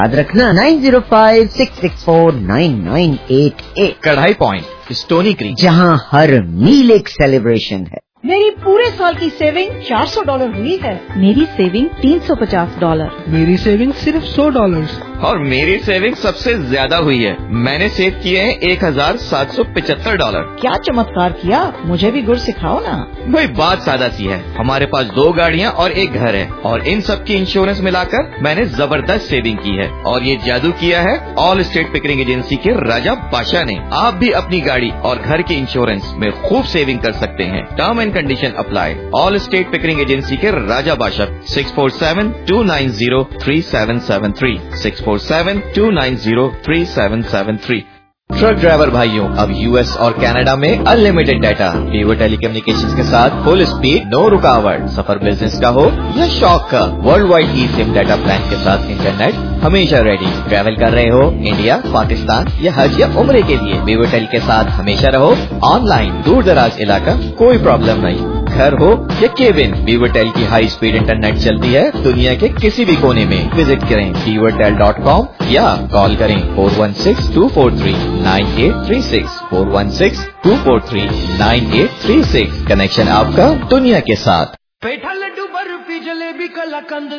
याद रखना 9056649988। कढ़ाई पॉइंट, स्टोनी क्रीक, जहाँ हर मील एक सेलिब्रेशन है। मेरी पूरे साल की सेविंग $400 हुई है। मेरी सेविंग $350। मेरी सेविंग सिर्फ $100। और मेरी सेविंग सबसे ज्यादा हुई है। मैंने सेव किए हैं $1775। क्या चमत्कार किया, मुझे भी गुर सिखाओ ना। भाई बात सादा सी है, हमारे पास 2 गाड़ियाँ और 1 घर है और इन सब की इंश्योरेंस मिलाकर मैंने जबरदस्त सेविंग की है। और ये जादू किया है ऑल स्टेट पिकरिंग एजेंसी के राजा बादशाह ने। आप भी अपनी गाड़ी और घर के इंश्योरेंस में खूब सेविंग कर सकते हैं। Term and condition apply. All state Pickering agency के राजा बादशाह 647-290-3773 647-290-3773। ट्रक ड्राइवर भाइयों, अब यूएस और कनाडा में अनलिमिटेड डाटा। वीवो टेलीकम्युनिकेशंस के साथ फुल स्पीड, नो रुकावट। सफर बिजनेस का हो या शौक का, world wide E SIM data plan के साथ इंटरनेट हमेशा रेडी। ट्रैवल कर रहे हो इंडिया, पाकिस्तान या हज या उम्रे के लिए, वीवो टेल के साथ हमेशा रहो ऑनलाइन। दूर दराज इलाका, कोई प्रॉब्लम नहीं। घर हो या केबिन, वीवोटेल की हाई स्पीड इंटरनेट चलती है दुनिया के किसी भी कोने में। विजिट करें vivotel.com या कॉल करें 416-243-9836 416-243-9836। कनेक्शन आपका दुनिया के साथ। पेठा लड्डू बर्फी जलेबी कलाकंद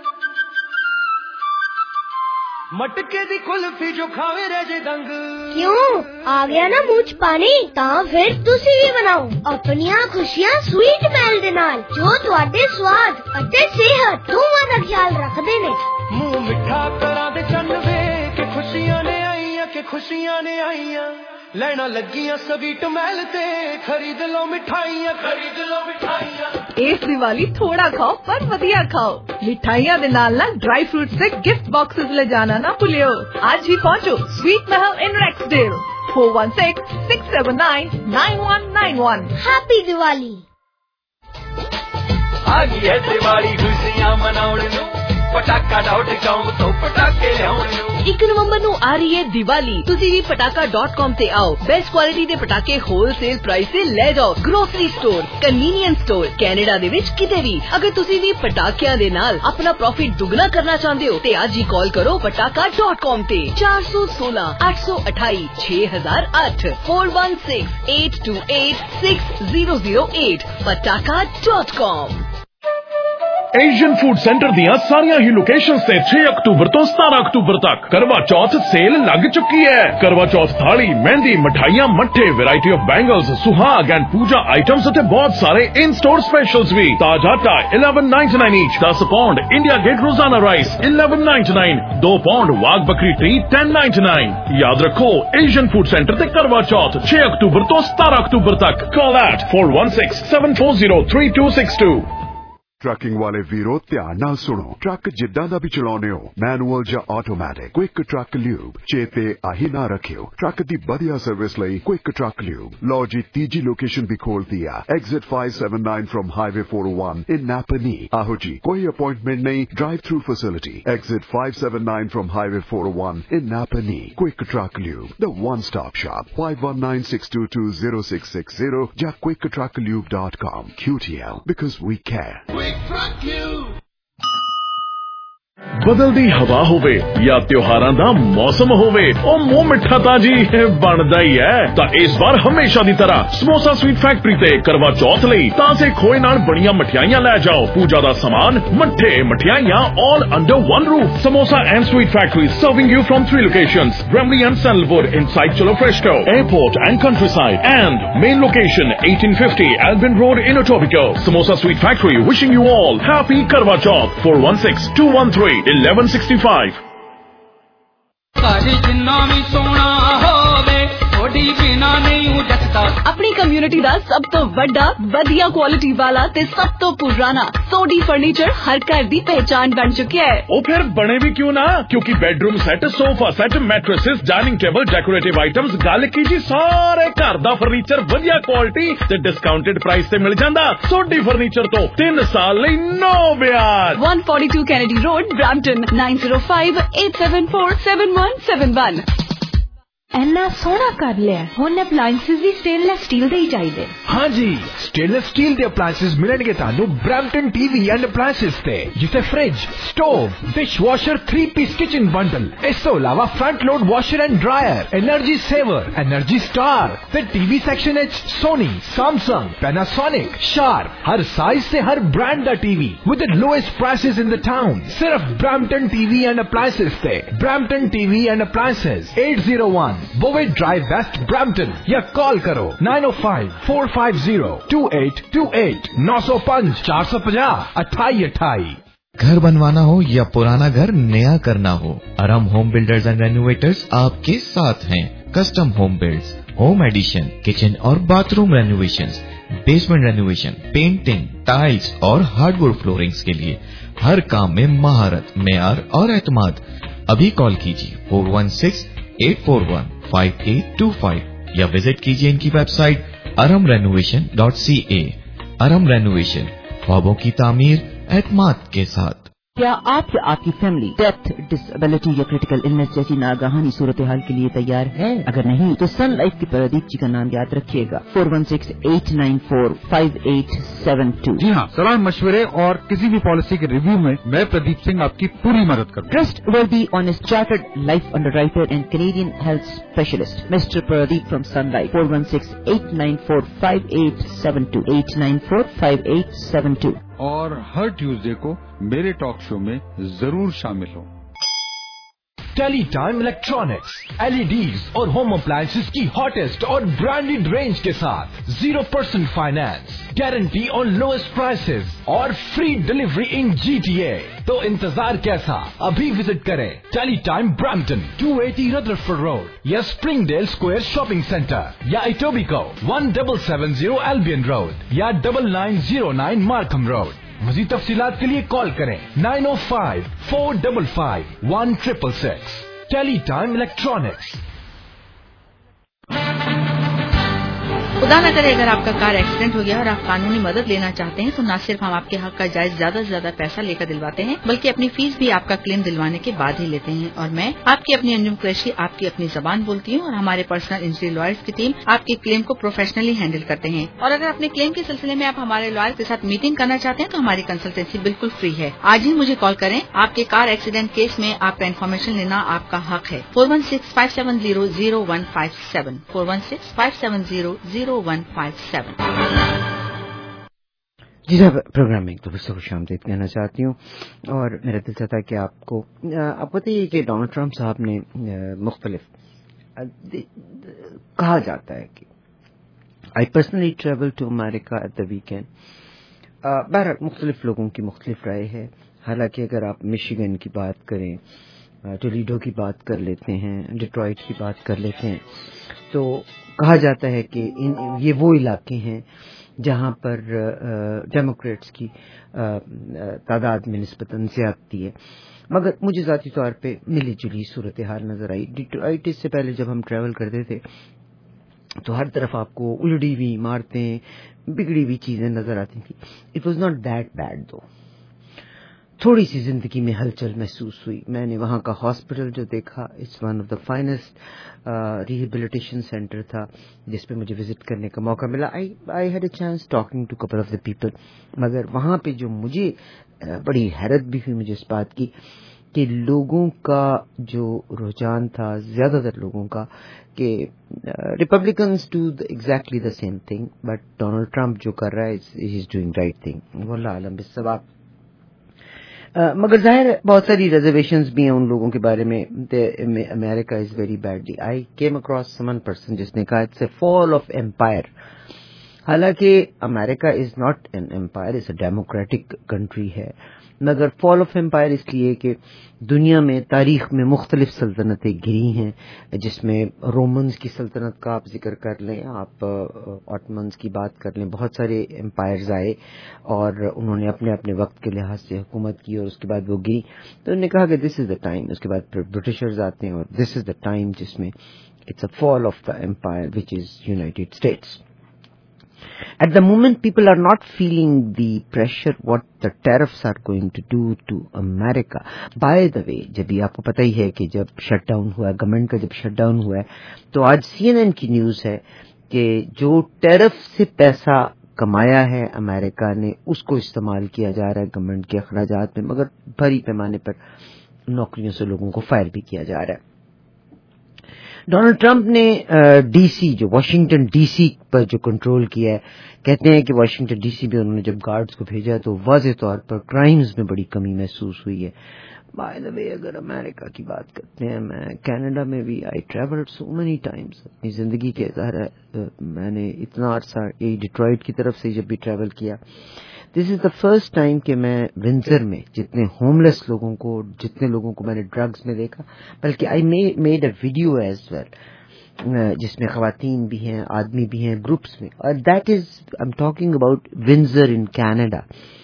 मटके दी कुल्फी जो खावे रह जे दंग। क्यों आ गया ना मुझ पानी, ਤਾਂ ਫਿਰ ਤੁਸੀਂ ਵੀ ਬਣਾਓ ਆਪਣੀਆਂ ਖੁਸ਼ੀਆਂ ਸਵੀਟ ਮੈਲ ਦੇ ਨਾਲ, ਜੋ ਤੁਹਾਡੇ ਸਵਾਦ ਅਤੇ ਸਿਹਤ ਦੋਵਾਂ ਦਾ ਖਿਆਲ ਰੱਖਦੇ ਨੇ। ਮੂੰਹ ਮਿੱਠਾ ਕਰਾਂ ਦੇ ਚੰਨ ਵੇ ਕਿ ਖੁਸ਼ੀਆਂ ਨੇ ਆਈਆਂ, ਕਿ ਖੁਸ਼ੀਆਂ ਨੇ ਆਈਆਂ। ਲੈਣਾ ਲੱਗੀਆਂ ਸਵੀਟ ਮੈਲ ਤੇ ਖਰੀਦ ਲਓ ਮਿਠਾਈਆਂ, ਖਰੀਦ ਲਓ ਮਿਠਾਈਆਂ। इस दिवाली थोड़ा खाओ पर वधिया खाओ। मिठाइयाँ दे नाल ना ड्राई फ्रूट से गिफ्ट बॉक्सेस ले जाना ना भूलियो। आज ही पहुँचो स्वीट महल इन रेक्सडेल 416-679-9191। हैप्पी दिवाली। आ गई है दिवाली, खुशियां मनाउण नूं पटाका डॉट कॉम तो पटाके लियाउण नूं। 1 नवंबर ਨੂੰ ਆ ਰਹੀ ਹੈ ਦੀਵਾਲੀ। ਤੁਸੀਂ ਵੀ pataka.com ਤੇ ਆਓ। ਬੈਸਟ ਕੁਆਲਿਟੀ ਦੇ ਪਟਾਕੇ ਹੋਲਸੇਲ ਪ੍ਰਾਈਸ ਤੇ ਲੈ ਜਾਓ। Grocery store, convenience store, Canada ਦੇ ਵਿੱਚ ਕਿਤੇ ਵੀ। ਅਗਰ ਤੁਸੀਂ ਵੀ ਪਟਾਕਿਆਂ ਦੇ ਨਾਲ ਆਪਣਾ ਪ੍ਰੋਫਿਟ ਦੁੱਗਣਾ ਕਰਨਾ ਚਾਹੁੰਦੇ ਹੋ ਤੇ ਅੱਜ ਹੀ ਕਾਲ ਕਰੋ pataka.com ਤੇ 416-828-6008 416-828-6008 pataka.com। एशियन फूड सेंटर दियां सारियां ही लोकेशंस से 6 अक्टूबर तो 17 अक्टूबर तक करवा चौथ सेल लग चुकी है। करवा चौथ थाली, मेहंदी, मिठाइयां, मट्ठे, वैरायटी ऑफ बैंगल्स, सुहाग एंड पूजा आइटम्स और बहुत सारे इन स्टोर स्पेशल्स भी। ताजा आटा $11.99 ईच, 10 पाउंड इंडिया गेट रोजाना rice $11.99, 2 pound Wagh Bakri tea $10.99। याद रखो एशियन फूड सेंटर ते करवा चौथ 6 अक्टूबर तो 17 अक्टूबर तक। Call at 416-740-3262। ट्रकिंग वाले वीरो ध्यान नाल सुनो। ट्रक जिद्दां दा भी चलाउने हो, मैनुअल या ऑटोमैटिक, क्विक ट्रक ल्यूब चेते आही ना रखियो। ट्रक दी बढ़िया सर्विस लई क्विक ट्रक ल्यूब। लो जी तीजी लोकेशन भी खोल दिया, exit 579 from highway 401 in Napanee. आहो जी, कोई अपॉइंटमेंट नहीं, drive through facility. Exit 579 from highway 401 in Napanee. Quick truck lube, the one stop shop. 5196220660 या quicktrucklube.com। QTL, because we care। बदलदी हवा होवे या त्योहारां दा मौसम होवे, ओ मुंह मिठा ताजी बनदा ही है। तां इस बार हमेशा दी तरह समोसा स्वीट फैक्ट्री ते करवा चौथ लई ताजे खोए नाल बणियां मठियाइयां लै जाओ। पूजा दा सामान, मट्ठे, मठियाइयां all under one roof। Samosa and Sweet Factory serving you from 3 locations, Bramley and Sandalwood inside Cholo Fresco, Airport and Countryside, and main location 1850 Albin Road in Etobicoke. Samosa Sweet Factory wishing you all happy Karwa Chauth। 416-213-1165। जिन्ना भी सोना होवे थोड़ी बिना नहीं जचता। अपनी community दा सब तो वड्डा, वधिया क्वालिटी वाला ते सब तो पुराना सोडी फर्नीचर हर घर दी पहचान बन चुका है। ओ फिर बने भी क्यों ना, क्योंकि bedroom set, sofa set, mattresses, dining table, decorative items, गल की जी सारे घर दा फर्नीचर वधिया क्वालिटी ते डिस्काउंटेड प्राइस ते मिल जांदा। सोडी फर्नीचर तो 3 साल लई नो ब्याज। 142 Kennedy Road, Brampton 9058747171। ਇੰਨਾ ਸੋਹਣਾ ਕਰ ਲਿਆ। ਹੁਣ ਅਪਲਾਈਐਂਸਸ ਵੀ ਸਟੇਨਲੈਸ ਸਟੀਲ ਦੇ ਹੀ ਚਾਹੀਦੇ। हाँ जी, स्टेनलेस स्टील के अप्लायंसेस मिलेंगे तानू ब्रैम्पटन टीवी एंड अप्लायंसेस ते, जिसे fridge, stove, dish washer, 3-piece kitchen bundle, इस तो अलावा front load washer and dryer, energy saver, energy star, फिर टीवी सेक्शन है सोनी, सैमसंग, पैनासोनिक, शार्प, हर साइज से हर ब्रांड का TV with the lowest prices in the town. सिर्फ ब्रैम्पटन टीवी एंड अप्लायंसेस ते, Brampton TV and appliances 801 बोवेट drive west Brampton, या call करो 905-450-2828 905 450 2828। घर बनवाना हो या पुराना घर नया करना हो, अरम होम बिल्डर्स एंड रेनोवेटर्स आपके साथ हैं। Custom home builds, home addition, kitchen और bathroom renovations, basement renovation, painting, tiles और हार्डवुड फ्लोरिंग्स के लिए हर काम में महारत, मेयार और एतमाद। अभी कॉल कीजिए 416-841-5825 या विजिट कीजिए इनकी वेबसाइट aramrenovation.ca। अरम रेनोवेशन, ख्वाबों की तामीर एतमाद के साथ। क्या आप या आपकी फैमिली डेथ, डिसेबिलिटी या क्रिटिकल इलनेस जैसी नागहानी सूरत हाल के लिए तैयार है? अगर नहीं तो सन लाइफ के प्रदीप जी का नाम याद रखिएगा, 416-894-5872। जी हाँ, सलाह मशवरे और किसी भी पॉलिसी के रिव्यू में मैं प्रदीप सिंह आपकी पूरी मदद करूँ। Trustworthy honest chartered life underwriter and Canadian health specialist mister Pradeep from Sun Life, 416-894-5872 894-5872। और हर ट्यूसडे को मेरे टॉक शो में जरूर शामिल हो। टेलीटाइम इलेक्ट्रॉनिक्स, एलईडीज और होम अप्लायंसेस की हॉटेस्ट और ब्रांडेड रेंज के साथ 0% finance, guarantee on lowest prices और फ्री डिलीवरी इन GTA। तो इंतजार कैसा, अभी विजिट करें टेलीटाइम ब्रैम्पटन, 280 रदरफोर्ड रोड या स्प्रिंगडेल स्क्वायर शॉपिंग सेंटर, या इटोबिको 1770 एल्बियन रोड या 9909 मार्कम रोड। मज़ीद तफसीलात के लिए कॉल करें 905-455-1666। Teletime electronics. खुदा न करे अगर आपका कार एक्सीडेंट हो गया और आप कानूनी मदद लेना चाहते हैं तो न सिर्फ हम आपके हक का जायज ज्यादा से ज्यादा पैसा लेकर दिलवाते हैं, बल्कि अपनी फीस भी आपका क्लेम दिलवाने के बाद ही लेते हैं। और मैं आपकी अपनी अंजुम कुरैशी आपकी अपनी जबान बोलती हूँ और हमारे पर्सनल इंजरी लॉयर्स की टीम आपके क्लेम को प्रोफेशनली हैंडल करते हैं। और अगर अपने क्लेम के सिलसिले में आप हमारे लॉयर के साथ मीटिंग करना चाहते हैं तो हमारी कंसल्टेंसी बिल्कुल फ्री है। आज ही मुझे कॉल करें, आपके कार एक्सीडेंट केस में आपका इन्फॉर्मेशन लेना आपका हक है। 416-570-0157 416-570-0157। जी साहब, प्रोग्राम में एक तो फिर खुश आमदीद कहना चाहती हूँ और मेरा दिल चाहता है कि आपको पता ही है कि डोनाल्ड ट्रंप साहब ने मुख्तलिफ कहा जाता है कि I personally travel to America at the weekend. बहरहाल मुख्तलिफ लोगों की मुख्तलिफ राय है। हालांकि अगर आप मिशिगन की बात करें, टोलीडो की बात कर लेते हैं, डिट्रॉइट की बात कर लेते हैं, तो कहा जाता है कि ये वो इलाके हैं जहां पर डेमोक्रेट्स की तादाद में निस्बतन ज़्यादती है। मगर मुझे ज़ाती तौर पे मिली जुली सूरत हाल नज़र आई। डिट्रॉइट से पहले जब हम ट्रैवल करते थे तो हर तरफ आपको उलड़ी हुई इमारतें, बिगड़ी हुई चीज़ें नज़र आती थी। It was not that bad though. थोड़ी सी जिंदगी में हलचल महसूस हुई। मैंने वहाँ का हॉस्पिटल जो देखा, it's one of the finest rehabilitation center था जिस पे मुझे विजिट करने का मौका मिला। I had a chance talking to couple of the people. मगर वहाँ पे जो मुझे बड़ी हैरत भी हुई मुझे इस बात की कि लोगों का जो रुझान था, ज़्यादातर लोगों का, कि Republicans do exactly the same thing but Donald Trump जो कर रहा है he is doing right thing. वल्लाह आलम बिस्सवाब। मगर जाहिर बहुत सारी रिजर्वेशंस भी हैं उन लोगों के बारे में। America is very badly. I came across some person जिसने कहा it's a fall of empire. हालांकि America is not an empire, it's a democratic country है, मगर फॉल ऑफ एम्पायर इसलिए कि दुनिया में तारीख में मुख्तलिफ सल्तनतें गिरी हैं, जिसमें रोमन्स की सल्तनत का आप जिक्र कर लें, आप ऑटमन्स की बात कर लें, बहुत सारे एम्पायर्स आए और उन्होंने अपने अपने वक्त के लिहाज से हुकूमत की और उसके बाद वो गिरी। तो उन्होंने कहा कि दिस इज द टाइम। उसके बाद ब्रिटिशर्स आते हैं और दिस इज द टाइम जिसमें it's a fall of the empire which is United States. At the moment, people are not feeling the pressure what the tariffs are going to do to America. By the way, जब भी आपको पता ही है कि जब shutdown हुआ, government का जब शटडाउन हुआ है, तो आज CNN की न्यूज़ है कि जो टैरिफ से पैसा कमाया है अमेरिका ने, उसको इस्तेमाल किया जा रहा है गवर्नमेंट के अखराजात में, मगर बड़ी पैमाने पर नौकरियों से लोगों को फायर भी किया जा रहा है. डोनाल्ड ट्रंप ने डीसी, जो वाशिंगटन डीसी पर जो कंट्रोल किया है, कहते हैं कि वाशिंगटन डीसी में उन्होंने जब गार्ड्स को भेजा तो वाज़ेह तौर पर क्राइम्स में बड़ी कमी महसूस हुई है. बाय द वे, अगर अमेरिका की बात करते हैं, मैं कनाडा में भी I travelled so many times अपनी जिंदगी के, मैंने इतना अरसा ये डिट्रॉइट की तरफ से जब भी ट्रैवल किया, this is the first time कि मैं विंजर में जितने होमलेस लोगों को, जितने लोगों को मैंने ड्रग्स में देखा, बल्कि I made a video as well जिसमें खवातीन भी हैं, आदमी भी हैं, ग्रुप्स में, और that is, I am talking about Windsor in Canada.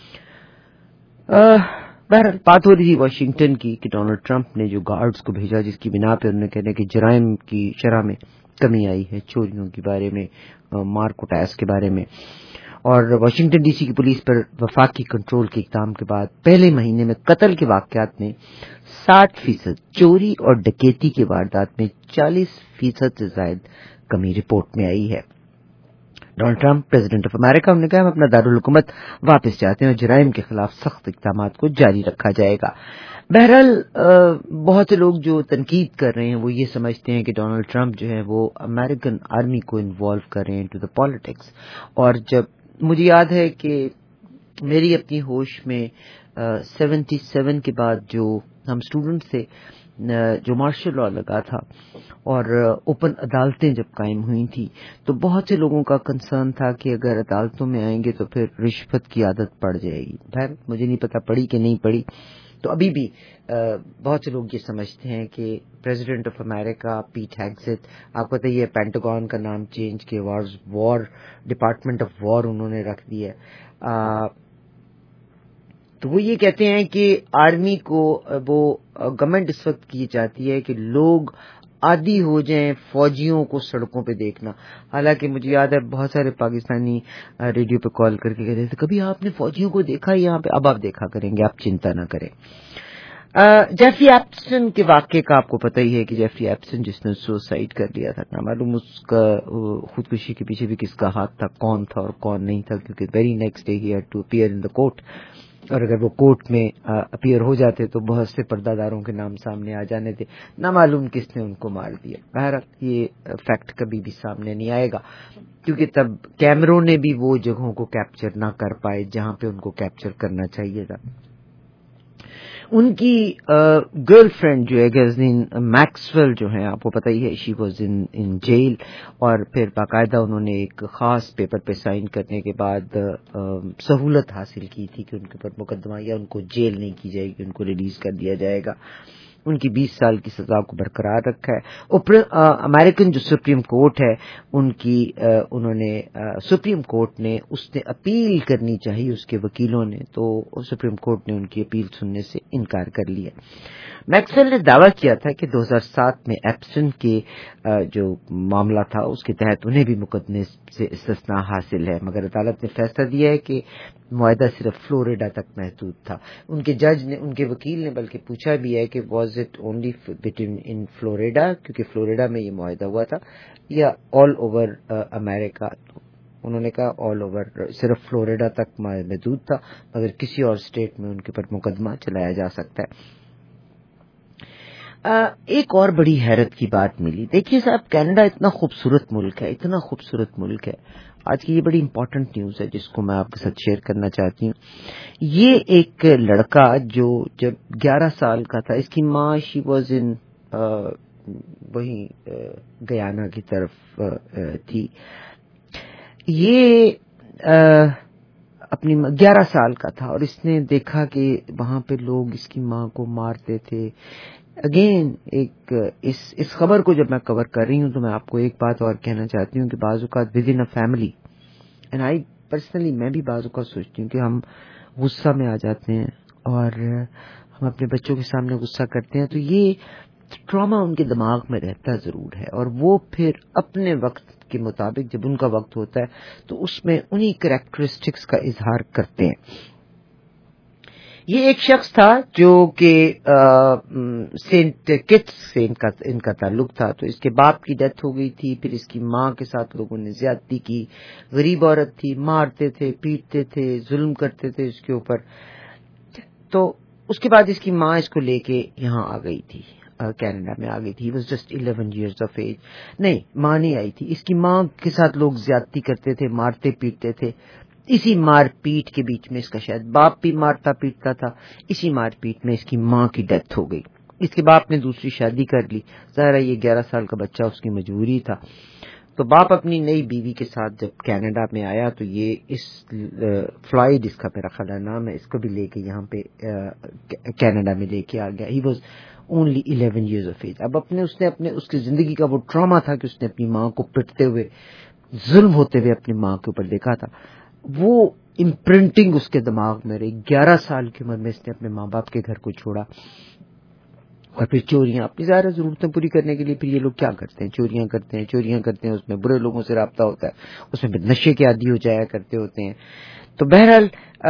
बहरहाल बात हो रही थी वाशिंगटन की कि डोनाल्ड ट्रंप ने जो गार्ड्स को भेजा, जिसकी बिना पर उन्होंने कहने कि जराइम की शरह में कमी आई है, चोरियों के बारे में, मार कुटास के बारे में, और वाशिंगटन डीसी की पुलिस पर वफाकी कंट्रोल के इक़दाम के बाद पहले महीने में कत्ल के वाक़यात में 60%, चोरी और डकैती की वारदात में 40% से ज़ायद कमी रिपोर्ट में आई है. Donald Trump, president of America, उन्होंने कहा हम अपना दारुल हुकूमत वापस चाहते हैं और जराइम के खिलाफ सख्त इक़दाम को जारी रखा जाएगा. बहरहाल बहुत से लोग जो तनकीद कर रहे हैं वो ये समझते हैं कि डोनाल्ड ट्रंप जो है वो अमेरिकन आर्मी को इन्वॉल्व कर रहे हैं टू द पॉलिटिक्स. और जब मुझे याद है कि मेरी अपनी होश में 77 के बाद जो हम स्टूडेंट थे, जो मार्शल लॉ लगा था और ओपन अदालतें जब कायम हुई थी, तो बहुत से लोगों का कंसर्न था कि अगर अदालतों में आएंगे तो फिर रिश्वत की आदत पड़ जाएगी. खैर मुझे नहीं पता पड़ी कि नहीं पड़ी. तो अभी भी बहुत से लोग ये समझते हैं कि प्रेसिडेंट ऑफ अमेरिका पीट हेग्सेथ, आपको पता ही है पेंटागन का नाम चेंज किया, वॉर डिपार्टमेंट ऑफ वॉर उन्होंने रख दिया. तो वो ये कहते हैं कि आर्मी को वो गवर्नमेंट इस वक्त की चाहती है कि लोग आदी हो जाएं फौजियों को सड़कों पे देखना. हालांकि मुझे याद है बहुत सारे पाकिस्तानी रेडियो पे कॉल करके कहते थे कभी आपने फौजियों को देखा यहाँ पे. अब आप देखा करेंगे, आप चिंता ना करें. जेफरी एप्स्टन के वाक्य का आपको पता ही है कि जेफरी एप्स्टन जिसने सुसाइड कर लिया था, ना मालूम उसका खुदकुशी के पीछे भी किसका हाथ था, कौन था और कौन नहीं था, क्योंकि वेरी नेक्स्ट डे ही had to appear in the court. और अगर वो कोर्ट में अपीयर हो जाते तो बहुत से पर्दादारों के नाम सामने आ जाने थे, ना मालूम किसने उनको मार दिया. बहरहाल ये फैक्ट कभी भी सामने नहीं आएगा, क्योंकि तब कैमरों ने भी वो जगहों को कैप्चर ना कर पाए जहां पे उनको कैप्चर करना चाहिए था. उनकी गर्लफ्रेंड जो है गज़नीन मैक्सवेल जो है, आपको पता ही है, शी वाज इन जेल. और फिर बाकायदा उन्होंने एक खास पेपर पे साइन करने के बाद सहूलत हासिल की थी कि उनके ऊपर मुकदमा या उनको जेल नहीं की जाएगी, उनको रिलीज कर दिया जाएगा. उनकी 20 साल की सजा को बरकरार रखा है. अमेरिकन जो सुप्रीम कोर्ट है उनकी उन्होंने सुप्रीम कोर्ट ने उसने अपील करनी चाहिए उसके वकीलों ने, तो सुप्रीम कोर्ट ने उनकी अपील सुनने से इनकार कर लिया. मैक्सवेल ने दावा किया था कि 2007 में एप्स्टन के जो मामला था उसके तहत उन्हें भी मुकदमे से इस्तिस्ना हासिल है, मगर अदालत ने फैसला दिया है कि मुआहदा सिर्फ फ्लोरिडा तक महदूद था. उनके जज ने, उनके वकील ने बल्कि पूछा भी है कि was it only between in Florida, क्योंकि फ्लोरिडा में ये मुआहदा हुआ था, या ऑल ओवर अमेरिका. उन्होंने कहा ऑल ओवर, सिर्फ फ्लोरिडा तक महदूद था, मगर किसी और स्टेट में उनके ऊपर मुकदमा चलाया जा सकता है. एक और बड़ी हैरत की बात मिली. देखिए साहब, कनाडा इतना खूबसूरत मुल्क है, इतना खूबसूरत मुल्क है. आज की ये बड़ी इंपॉर्टेंट न्यूज़ है जिसको मैं आपके साथ शेयर करना चाहती हूँ. ये एक लड़का जो जब 11 साल का था, इसकी माँ शी वॉज इन वही गयाना की तरफ थी. ये अपनी 11 साल का था और इसने देखा कि वहां पे लोग इसकी माँ को मारते थे. अगेन इस खबर को जब मैं कवर कर रही हूँ तो मैं आपको एक बात और कहना चाहती हूँ कि बाज़-औक़ात within a family, and I personally, मैं भी बाज़-औक़ात सोचती हूँ कि हम गुस्सा में आ जाते हैं और हम अपने बच्चों के सामने गुस्सा करते हैं, तो ये ट्रॉमा उनके दिमाग में रहता ज़रूर है और वो फिर अपने वक्त کے مطابق جب ان کا وقت ہوتا ہے تو اس میں انہی کریکٹرسٹکس کا اظہار کرتے ہیں. یہ ایک شخص تھا جو کہ سینٹ کٹس سے ان کا تعلق تھا. تو اس کے باپ کی ڈیتھ ہو گئی تھی. پھر اس کی ماں کے ساتھ لوگوں نے زیادتی کی. غریب عورت تھی, مارتے تھے, پیٹتے تھے, ظلم کرتے تھے اس کے اوپر. تو اس کے بعد اس کی ماں اس کو لے کے یہاں آ گئی تھی, کینیڈا میں آ گئی تھی. Was just 11 years of age. نہیں, ماں نہیں آئی تھی. اس کی ماں کے ساتھ لوگ زیادتی کرتے تھے, مارتے پیٹتے تھے. اسی مار پیٹ کے بیچ میں اس کا شاید باپ بھی مارتا پیٹتا تھا. اسی مار پیٹ میں اس کی ماں کی ڈیتھ ہو گئی. اس کے باپ نے دوسری شادی کر لی. ظاہر ہے یہ 11 سال کا بچہ اس کی مجبوری تھا. تو باپ اپنی نئی بیوی کے ساتھ جب کینیڈا میں آیا تو یہ اس فلائڈ, اس کا میرا خیال نام ہے, اس کو بھی لے کے یہاں پہ کینیڈا میں لے کے آ گیا. He was only 11 years of age. اب اس کی زندگی کا وہ ٹراما تھا کہ اس نے اپنی ماں کو پٹتے ہوئے, ظلم ہوتے ہوئے اپنی ماں کے اوپر دیکھا تھا. وہ امپرنٹنگ اس کے دماغ میں رہی. 11 سال کی عمر میں اس نے اپنے ماں باپ کے گھر کو چھوڑا اور پھر چوریاں, اپنی ظاہر ضرورتیں پوری کرنے کے لیے پھر یہ لوگ کیا کرتے ہیں, چوریاں کرتے ہیں. اس میں برے لوگوں سے رابطہ ہوتا ہے, اس میں نشے کے عادی ہو جایا کرتے ہوتے ہیں. تو بہرحال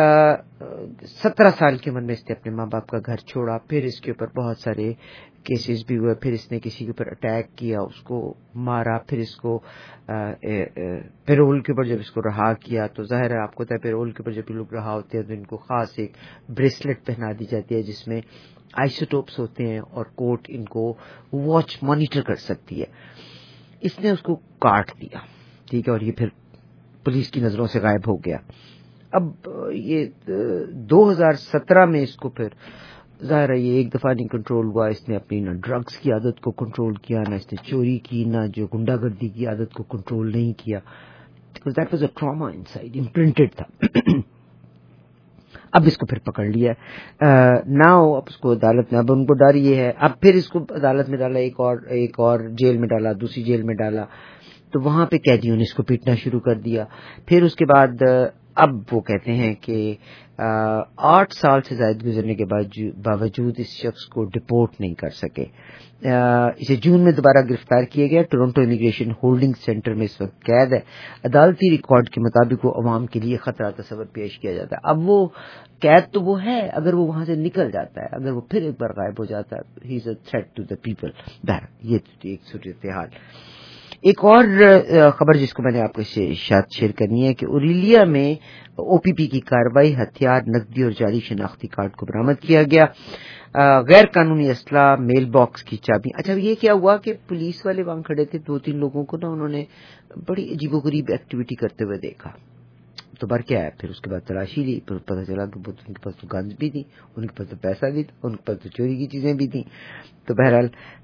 17 سال کی عمر میں اس نے اپنے ماں باپ کا گھر چھوڑا. پھر اس کے اوپر بہت سارے کیسز بھی ہوئے. پھر اس نے کسی کے اوپر اٹیک کیا, اس کو مارا. پھر اس کو پیرول کے اوپر جب اس کو رہا کیا تو ظاہر ہے آپ کو پتہ ہے پیرول کے اوپر جب لوگ رہا ہوتے ہیں تو ان کو خاص ایک بریسلٹ پہنا دی جاتی ہے جس میں آئسوٹوپس ہوتے ہیں اور کورٹ ان کو واچ مانیٹر کر سکتی ہے. اس نے اس کو کاٹ دیا, ٹھیک ہے, اور یہ پھر پولیس کی نظروں سے غائب ہو گیا. اب یہ 2017 میں اس کو پھر ظاہر ہے یہ ایک دفعہ نہیں کنٹرول ہوا. اس نے اپنی نہ ڈرگس کی عادت کو کنٹرول کیا, نہ اس نے چوری کی, نہ جو گنڈا گردی کی عادت کو کنٹرول نہیں کیا. because that was a trauma inside, imprinted تھا. اب اس کو پھر پکڑ لیا ناؤ, اب اس کو عدالت میں, اب ان کو ڈر یہ ہے, اب پھر اس کو عدالت میں ڈالا, ایک اور جیل میں ڈالا, دوسری جیل میں ڈالا. تو وہاں پہ قیدیوں نے اس کو پیٹنا شروع کر دیا. پھر اس کے بعد اب وہ کہتے ہیں کہ 8 سال سے زائد گزرنے کے باوجود اس شخص کو ڈپورٹ نہیں کر سکے. اسے جون میں دوبارہ گرفتار کیا گیا. ٹورنٹو امیگریشن ہولڈنگ سینٹر میں اس وقت قید ہے. عدالتی ریکارڈ کے مطابق وہ عوام کے لیے خطرہ تصور پیش کیا جاتا ہے. اب وہ قید تو وہ ہے, اگر وہ وہاں سے نکل جاتا ہے, اگر وہ پھر ایک بار غائب ہو جاتا ہے, he is a threat to the people. یہ ایک صورتحال. ایک اور خبر جس کو میں نے آپ کے ساتھ شیئر کرنی ہے کہ اوریلیا میں او پی پی کی کارروائی, ہتھیار, نقدی اور جعلی شناختی کارڈ کو برآمد کیا گیا. غیر قانونی اسلحہ, میل باکس کی چابی. اچھا یہ کیا ہوا کہ پولیس والے وہاں کھڑے تھے, 2-3 لوگوں کو نا انہوں نے بڑی عجیب و غریب ایکٹیویٹی کرتے ہوئے دیکھا. تو بر کیا ہے, پھر اس کے بعد تلاشی لی, پھر پتہ چلا کہ ان کے پاس تو گنز بھی تھی, ان کے پاس تو پیسہ بھی تھا, ان کے پاس تو چوری کی چیزیں بھی تھیں. تو بہرحال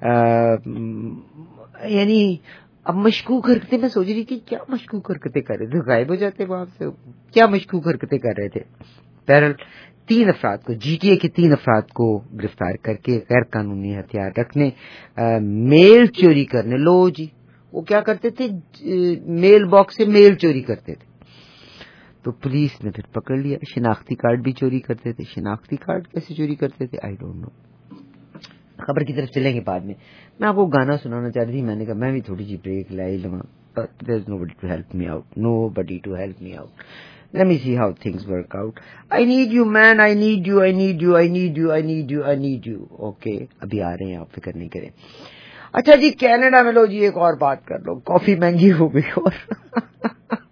یعنی اب مشکوک حرکتیں, میں سوچ رہی کہ کیا مشکوک حرکتیں کر رہے تھے, غائب ہو جاتے وہاں سے, کیا مشکوک حرکتیں کر رہے تھے. بہرحال 3 افراد کو, جی ٹی اے کے 3 افراد کو گرفتار کر کے غیر قانونی ہتھیار رکھنے, میل چوری کرنے. لو جی, وہ کیا کرتے تھے, میل باکس سے میل چوری کرتے تھے. تو پولیس نے پھر پکڑ لیا. شناختی کارڈ بھی چوری کرتے تھے. شناختی کارڈ کیسے چوری کرتے تھے, آئی ڈونٹ نو. خبر کی طرف چلیں گے بعد میں. میں آپ کو گانا سنانا چاہ رہی تھی, میں نے کہا میں بھی تھوڑی سی بریک لائی لوں, but there's nobody to help me out. Nobody to help me out. Let me see how things work out. I need you man, I need you, I need you, I need you, I need you, I need you. Okay, ابھی آ رہے ہیں, آپ فکر نہیں کریں. اچھا جی, Canada میں لو جی ایک اور بات کر لو, کافی مہنگی ہو گئی. اور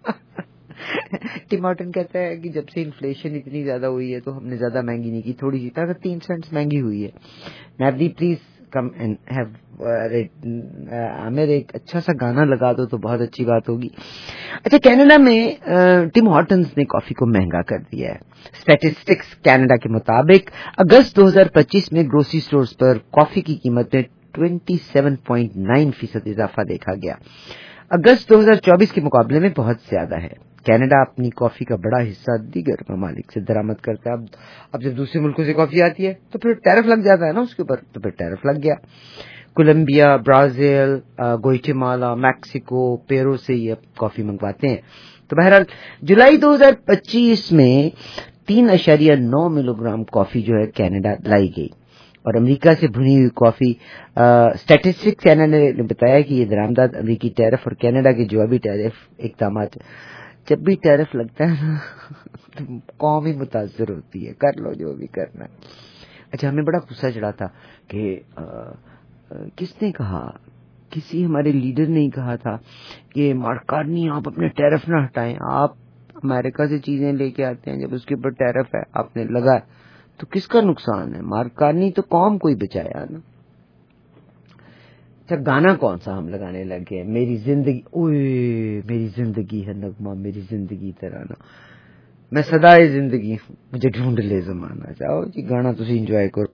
ٹم ہارٹن کہتا ہے کہ جب سے انفلیشن اتنی زیادہ ہوئی ہے تو ہم نے زیادہ مہنگی نہیں کی, تھوڑی سی, 3 سینٹس مہنگی ہوئی ہے. نابدی پلیز کم اینڈ ہیو عامر ایک اچھا سا گانا لگا دو تو بہت اچھی بات ہوگی. اچھا, کینیڈا میں ٹم ہارٹنز نے کافی کو مہنگا کر دیا ہے. اسٹیٹسٹکس کینیڈا کے مطابق اگست 2025 میں گروسری سٹورز پر کافی کی قیمت میں 27.9% اضافہ دیکھا گیا. اگست 2024 کے مقابلے میں بہت زیادہ ہے. کینیڈا اپنی کافی کا بڑا حصہ دیگر ممالک سے درآمد کرتا ہے. اب جب دوسرے ملکوں سے کافی آتی ہے تو پھر ٹیرف لگ جاتا ہے نا اس کے اوپر, تو پھر ٹیرف لگ گیا. Colombia, Brazil, Guatemala, Mexico, Peru سے یہ کافی منگواتے ہیں. تو بہرحال جولائی 2025 میں 3.9 کلو گرام کافی جو ہے کینیڈا لائی گئی. اور امریکہ سے بھنی ہوئی کافی. اسٹیٹسٹکس کینیڈا نے بتایا کہ یہ درآمدات امریکی ٹیرف اور کینیڈا کے جوابی ٹیرف اقدامات. جب بھی ٹیرف لگتا ہے نا تو قوم ہی متاثر ہوتی ہے, کر لو جو بھی کرنا ہے. اچھا, ہمیں بڑا غصہ چڑھا تھا کہ کس نے کہا, کسی ہمارے لیڈر نے ہی کہا تھا کہ مارک کارنی آپ اپنے ٹیرف نہ ہٹائیں, آپ امریکہ سے چیزیں لے کے آتے ہیں, جب اس کے اوپر ٹیرف ہے آپ نے لگا تو کس کا نقصان ہے؟ مارک کارنی تو قوم کو ہی بچایا نا. اچھا, گانا کون سا ہم لگانے لگے؟ میری زندگی, اوئے میری زندگی ہے نغمہ, میری زندگی ترانہ, میں سدائے زندگی ہوں, مجھے ڈھونڈ لے زمانہ. چاہو جی گانا تسی انجوائے کرو.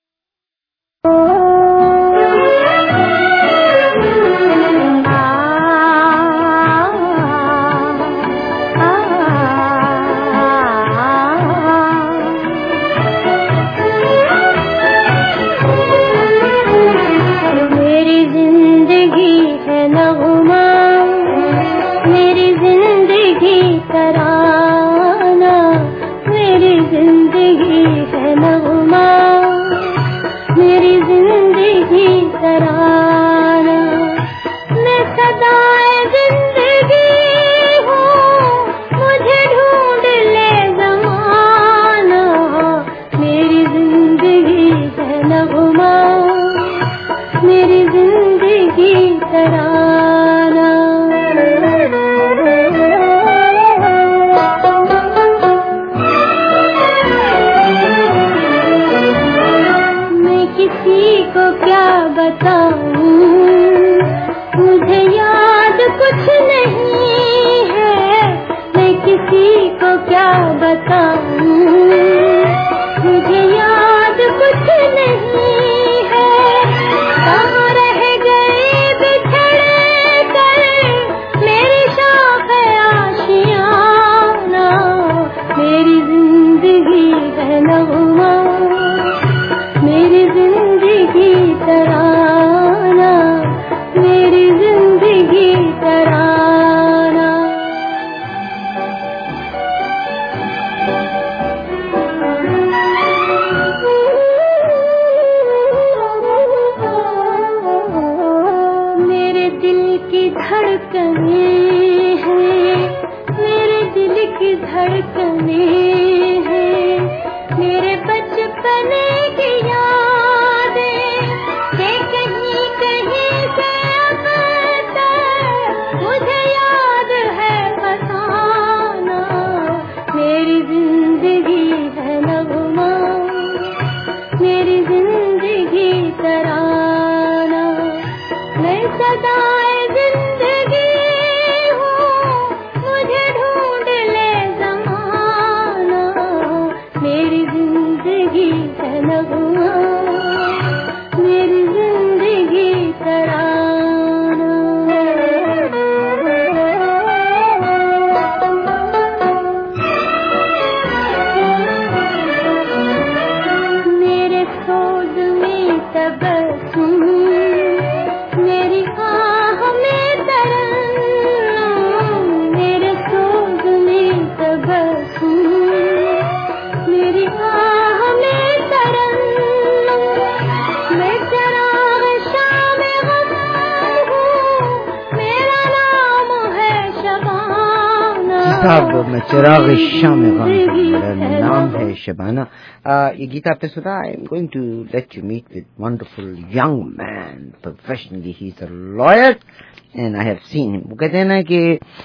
چراغ شام غم, میرا نام ہے شبانہ. یہ گیت آپ نے سنا. I am going to let you meet with wonderful young man. Professionally he is a liar and I have seen him. وہ کہتے ہیں نا کہ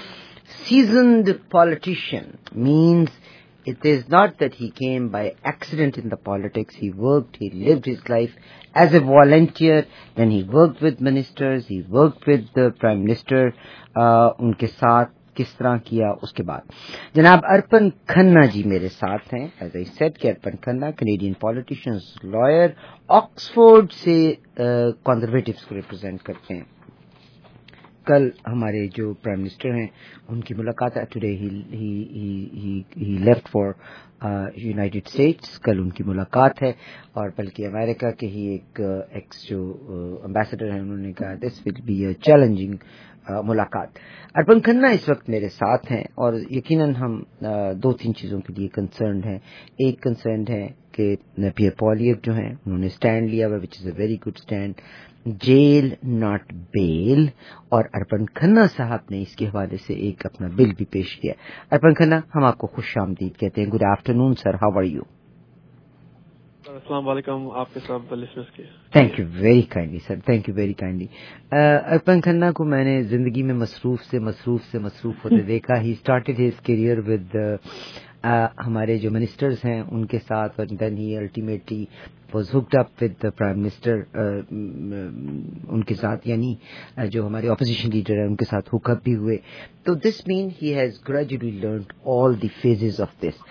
seasoned politician means it is not that he came by accident in the politics. He worked, he lived his life as a volunteer, then he worked with ministers, he worked with the prime minister, ان کے ساتھ کس طرح کیا. اس کے بعد جناب Irpin Khanna جی میرے ساتھ ہیں. ایز آئی سیڈ کہ Arpan Khanna Canadian politicians, lawyer, Oxford سے کنزرویٹوز کو ریپرزینٹ کرتے ہیں. کل ہمارے جو پرائم منسٹر ہیں ان کی ملاقات ہے. Today he left for United States. کل ان کی ملاقات ہے, اور بلکہ امریکہ کے ہی ایک ایکس جو امبیسڈر ہیں انہوں نے کہا this will be a challenging ملاقات. ارپن کھنہ اس وقت میرے ساتھ ہیں, اور یقیناً ہم دو تین چیزوں کے لیے کنسرنڈ ہیں. ایک کنسرنڈ ہے کہ کہ پیئر پولیو جو ہیں انہوں نے اسٹینڈ لیا ہوا which is a very good stand, jail not bail, اور ارپن کھنہ صاحب نے اس کے حوالے سے ایک اپنا بل بھی پیش کیا. ارپن کھنہ, ہم آپ کو خوش آمدید کہتے ہیں. Good afternoon sir, how are you? السلام علیکم آپ کے سب لسنرز کے. Thank you very kindly sir, thank you very kindly. Arpan Khanna کو میں نے زندگی میں مصروف ہوتے دیکھا. He started his career with ہمارے جو منسٹرز ہیں ان کے ساتھ, اور then he ultimately was hooked up with the prime minister ان کے ساتھ, یعنی جو ہمارے اپوزیشن لیڈر ہیں ان کے ساتھ ہوک اپ بھی ہوئے. تو this man he has gradually learned all the phases of this.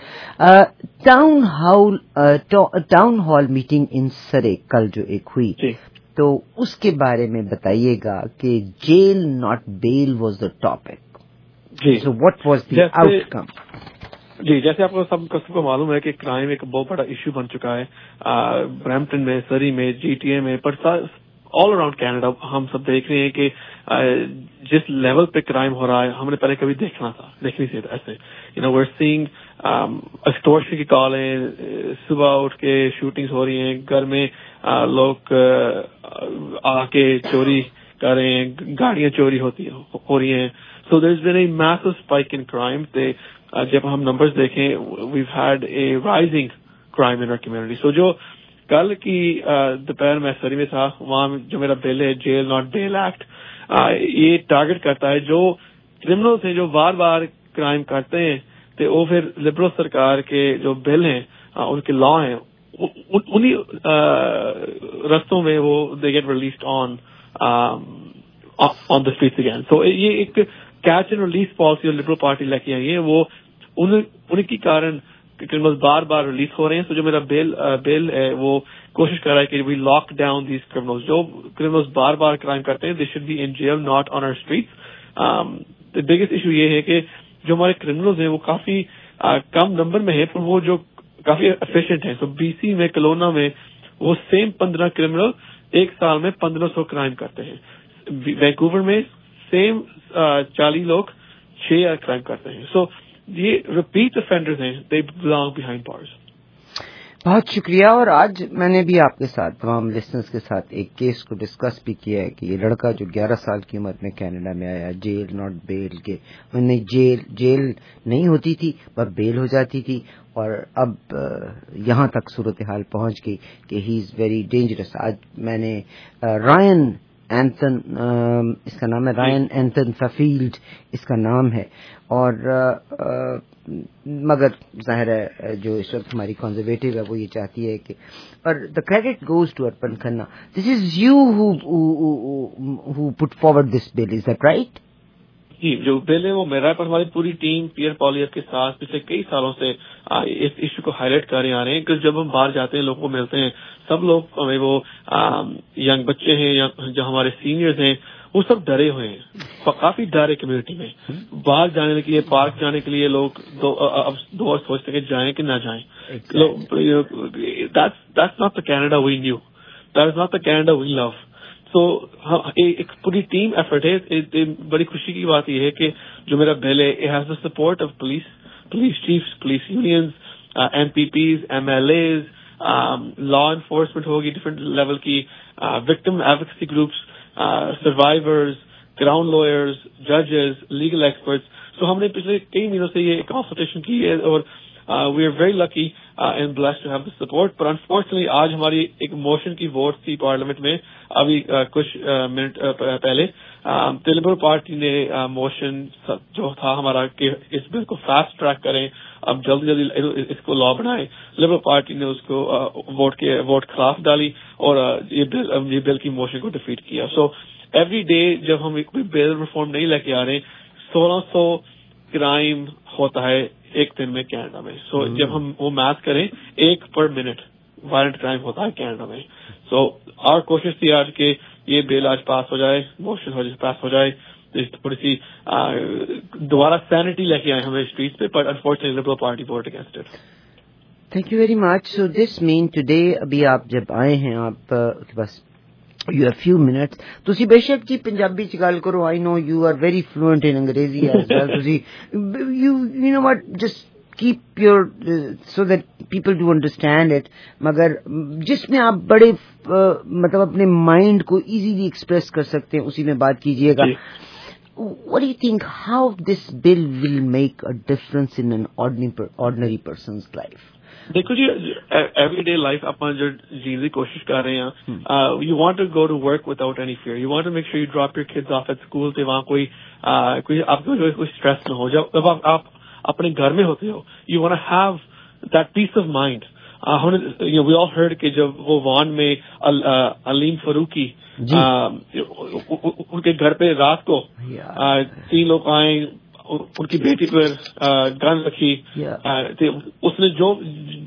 Town hall meeting in Surrey کل جو ایک ہوئی, تو اس کے بارے میں بتائیے گا کہ jail not bail was the topic. So what was the آؤٹ کم؟ جی, جیسے آپ کو سب کو معلوم ہے کہ کرائم ایک بہت بڑا ایشو بن چکا ہے برمپٹن میں, سری میں, جی ٹی اے میں, پر آل اراؤنڈ کینیڈا. ہم سب دیکھ رہے ہیں کہ جس لیول پہ کرائم ہو رہا ہے ہم نے پہلے کبھی دیکھنی سے ایسے. وی آر سیئنگ ایکسٹورشن کی کالیں, صبح اٹھ کے شوٹنگز ہو رہی ہیں, گھر میں لوگ آ کے چوری کر رہے ہیں, گاڑیاں چوری ہو رہی ہیں. So there has been a massive spike in crime. جب ہم نمبرز دیکھیں, we've had a rising crime in our community. So جو کل کی دوپہر میں سری میں تھا, وہاں جو میرا بل ہے جیل ناٹ بیل ایکٹ, یہ ٹارگٹ کرتا ہے جو کرمنلز ہیں جو بار بار کرائم کرتے ہیں, تو وہ پھر لبرل سرکار کے جو بل ہیں ان کے لا ہیں انہی رستوں میں وہ they get released on the streets again. So یہ ایک catch and release policy liberal party لے کے آئی ہے, وہ ان کی کارن کرمنل بار بار ریلیز ہو رہے ہیں. تو جو میرا بل ہے وہ کوشش کر رہا ہے کہ we lock down these criminals. جو کرمنلز بار بار کرائم کرتے ہیں they should be in jail, not on our streets. Biggest issue یہ ہے کہ جو ہمارے کرمنلز ہیں وہ کافی کم نمبر میں ہیں, پر وہ جو کافی ایفیشینٹ ہیں. تو بی سی میں, کلونا میں وہ سیم 15 کرمنل ایک سال میں 1500 کرائم کرتے ہیں. وینکوور میں سیم 40 لوگ 6 کرائم کرتے ہیں. سو یہ ریپیٹ افینڈرز ہیں, دے بلانگ بیہائنڈ بارز. بہت شکریہ. اور آج میں نے بھی آپ کے ساتھ تمام لسنرز کے ساتھ ایک کیس کو ڈسکس بھی کیا ہے کہ یہ لڑکا جو 11 سال کی عمر میں کینیڈا میں آیا, جیل ناٹ بیل کے, انہیں جیل نہیں ہوتی تھی پر بیل ہو جاتی تھی, اور اب یہاں تک صورتحال پہنچ گئی کہ ہی از ویری ڈینجرس. آج میں نے رائن اینتھن, اس کا نام ہے رائن اینتھن فیلڈ اس کا نام ہے, اور مگر ظاہر ہے جو اس وقت ہماری کنزرویٹو ہے وہ یہ چاہتی ہے کہ, اور the credit goes to Arpan Khanna, this is you who put forward this bill, is that right? جی, جو بل ہے وہ میرا ہے, پر ہماری پوری ٹیم پیئر پولیو کے ساتھ پچھلے کئی سالوں سے اس ایشو کو ہائی لائٹ کر رہے آ رہے ہیں. کہ جب ہم باہر جاتے ہیں, لوگوں کو ملتے ہیں, سب لوگ ہمیں وہ ینگ بچے ہیں یا جو ہمارے سینئرز ہیں وہ سب ڈرے ہوئے ہیں, کافی ڈر ہے کمیونٹی میں. باہر جانے کے لیے, پارک جانے کے لیے لوگ اب دو اور سوچتے کہ جائیں کہ نہ جائیں. That's not the Canada we knew. That is not the Canada we love. سو ایک پوری ٹیم ایفرٹ ہے. بڑی خوشی کی بات یہ ہے کہ جو میرا بل ہے, it has the support of police chiefs, police unions, MPPs, MLAs, law enforcement ہوگی ڈفرینٹ لیول کی, victim advocacy groups, survivors, ground lawyers, ججز, لیگل ایکسپرٹس. سو ہم نے پچھلے کئی مہینوں سے یہ کنسلٹیشن کی ہے, اور we are very lucky and blessed to have the support. پر انفارچونیٹلی آج ہماری ایک موشن کی ووٹ تھی پارلیمنٹ میں ابھی کچھ منٹ پہلے. لبرل پارٹی نے موشن جو تھا ہمارا کہ اس بل کو فاسٹ ٹریک کریں, اب جلدی اس کو لا بنائیں, لبرل پارٹی نے اس کو ووٹ خلاف ڈالی اور یہ بل کی موشن کو ڈیفیٹ کیا. سو ایوری ڈے جب ہم کوئی بل ریفارم نہیں لے کے آ رہے, 1600 کرائم ہوتا ہے ایک دن میں کینیڈا میں. سو جب ہم وہ میتھ کریں, 1 پر منٹ وائلنٹ کرائم ہوتا ہے کینیڈا میں. سو اور کوشش تھی آج کہ یہ بل آج پاس ہو جائے, موشن پاس ہو جائے, تھوڑی سی دوبارہ سینٹی لے کے آئے ہمیں اسٹریٹ پہ, but unfortunately liberal party vote against it. Thank you very much. So this man today, ابھی آپ جب آئے ہیں آپ کے پاس you have few minutes, ਤੁਸੀਂ ਬੇਸ਼ੱਕ ਜੀ ਪੰਜਾਬੀ ਚ ਗੱਲ ਕਰੋ. I know you are very fluent in Angrezi as well. ਤੁਸੀਂ you know what, just keep your so that people do understand it, مگر جس میں آپ بڑے مطلب اپنے مائنڈ کو ایزیلی ایکسپریس کر سکتے ہیں اسی میں بات کیجیے گا. What do you think how this bill will make a difference in an ordinary person's life? دیکھو جی ایوری ڈے لائف اپنا جو جینے کی کوشش کر رہے ہیں, you want to go to work without any fear, you want to make sure you drop your kids off at school, تو وہاں کوئی آپ کو کوئی اسٹریس نہ ہو. جب آپ اپنے گھر میں ہوتے ہو you want to have that peace of mind. We all heard کہ جب وہ وان میں علیم فاروقی ان کے گھر پہ رات کو 3 لوگ آئے, ان کی بیٹی پر گن رکھی, اس نے جو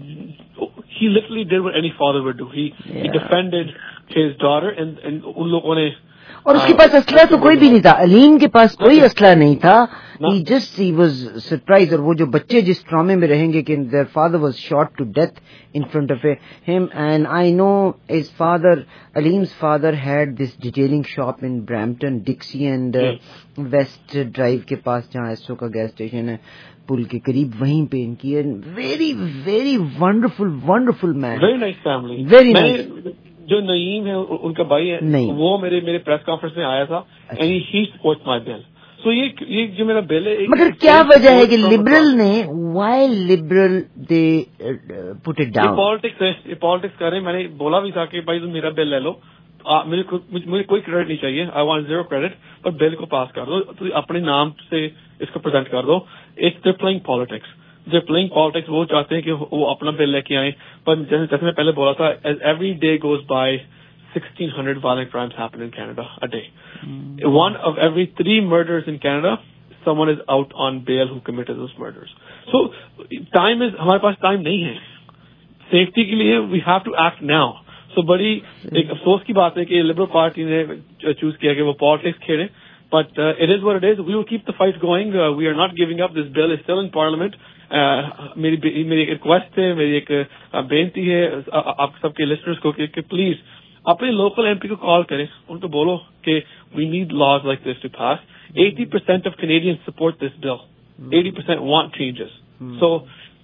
he literally did what any father would do. He defended his daughter and ان لوگوں نے, اور اس کے پاس اسلحہ تو کوئی بھی نہیں تھا, علیم کے پاس کوئی اسلحہ نہیں تھا. he was surprised. اور وہ جو بچے جس ٹرامے میں رہیں گے کہ their father was shot to death in front of him, and I know his father, Aleem's father, had this detailing shop in Brampton, Dixie and West Drive کے پاس جہاں ایسو کا گیس اسٹیشن ہے پل کے قریب, وہیں پہ ان کی very very wonderful man, very nice family, very nice. جو نعیم ہے ان کا بھائی ہے, وہ میرے پریس کانفرنس میں آیا تھا and he supports my bill. So یہ جو میرا بل ہے, مگر کیا وجہ ہے کہ لبرل نے why liberal they put it down? یہ پالیٹکس کر رہے ہیں. میں نے بولا بھی تھا کہ بھائی تم میرا بل لے لو, مجھے کوئی کریڈٹ نہیں چاہیے, I want zero credit, پر بل کو پاس کر دو, تو اپنے نام سے اس کو پریزنٹ کر دو. they're playing politics. وہ چاہتے ہیں کہ وہ اپنا بل لے کے آئیں, پر جیسے میں پہلے بولا تھا, every day goes by 1,600 violent crimes happen in Canada a day. One of every 3 murders in Canada, someone is out on bail who committed those murders. So ہمارے پاس ٹائم نہیں ہے سیفٹی کے لیے. we have to act now. So بڑی ایک افسوس کی بات ہے کہ لبرل پارٹی نے چوز کیا کہ وہ پالیٹکس کھیلیں, but it is what it is. We will keep the fight going. We are not giving up. This bill is still in Parliament. میری ایک ریکویسٹ ہے, میری ایک بینتی ہے آپ سب کے لسنرز کو کہ پلیز اپنے لوکل ایم پی کو کال کریں, ان کو بولو کہ we need laws like this to pass. 80% of Canadians support this bill, 80% want changes. So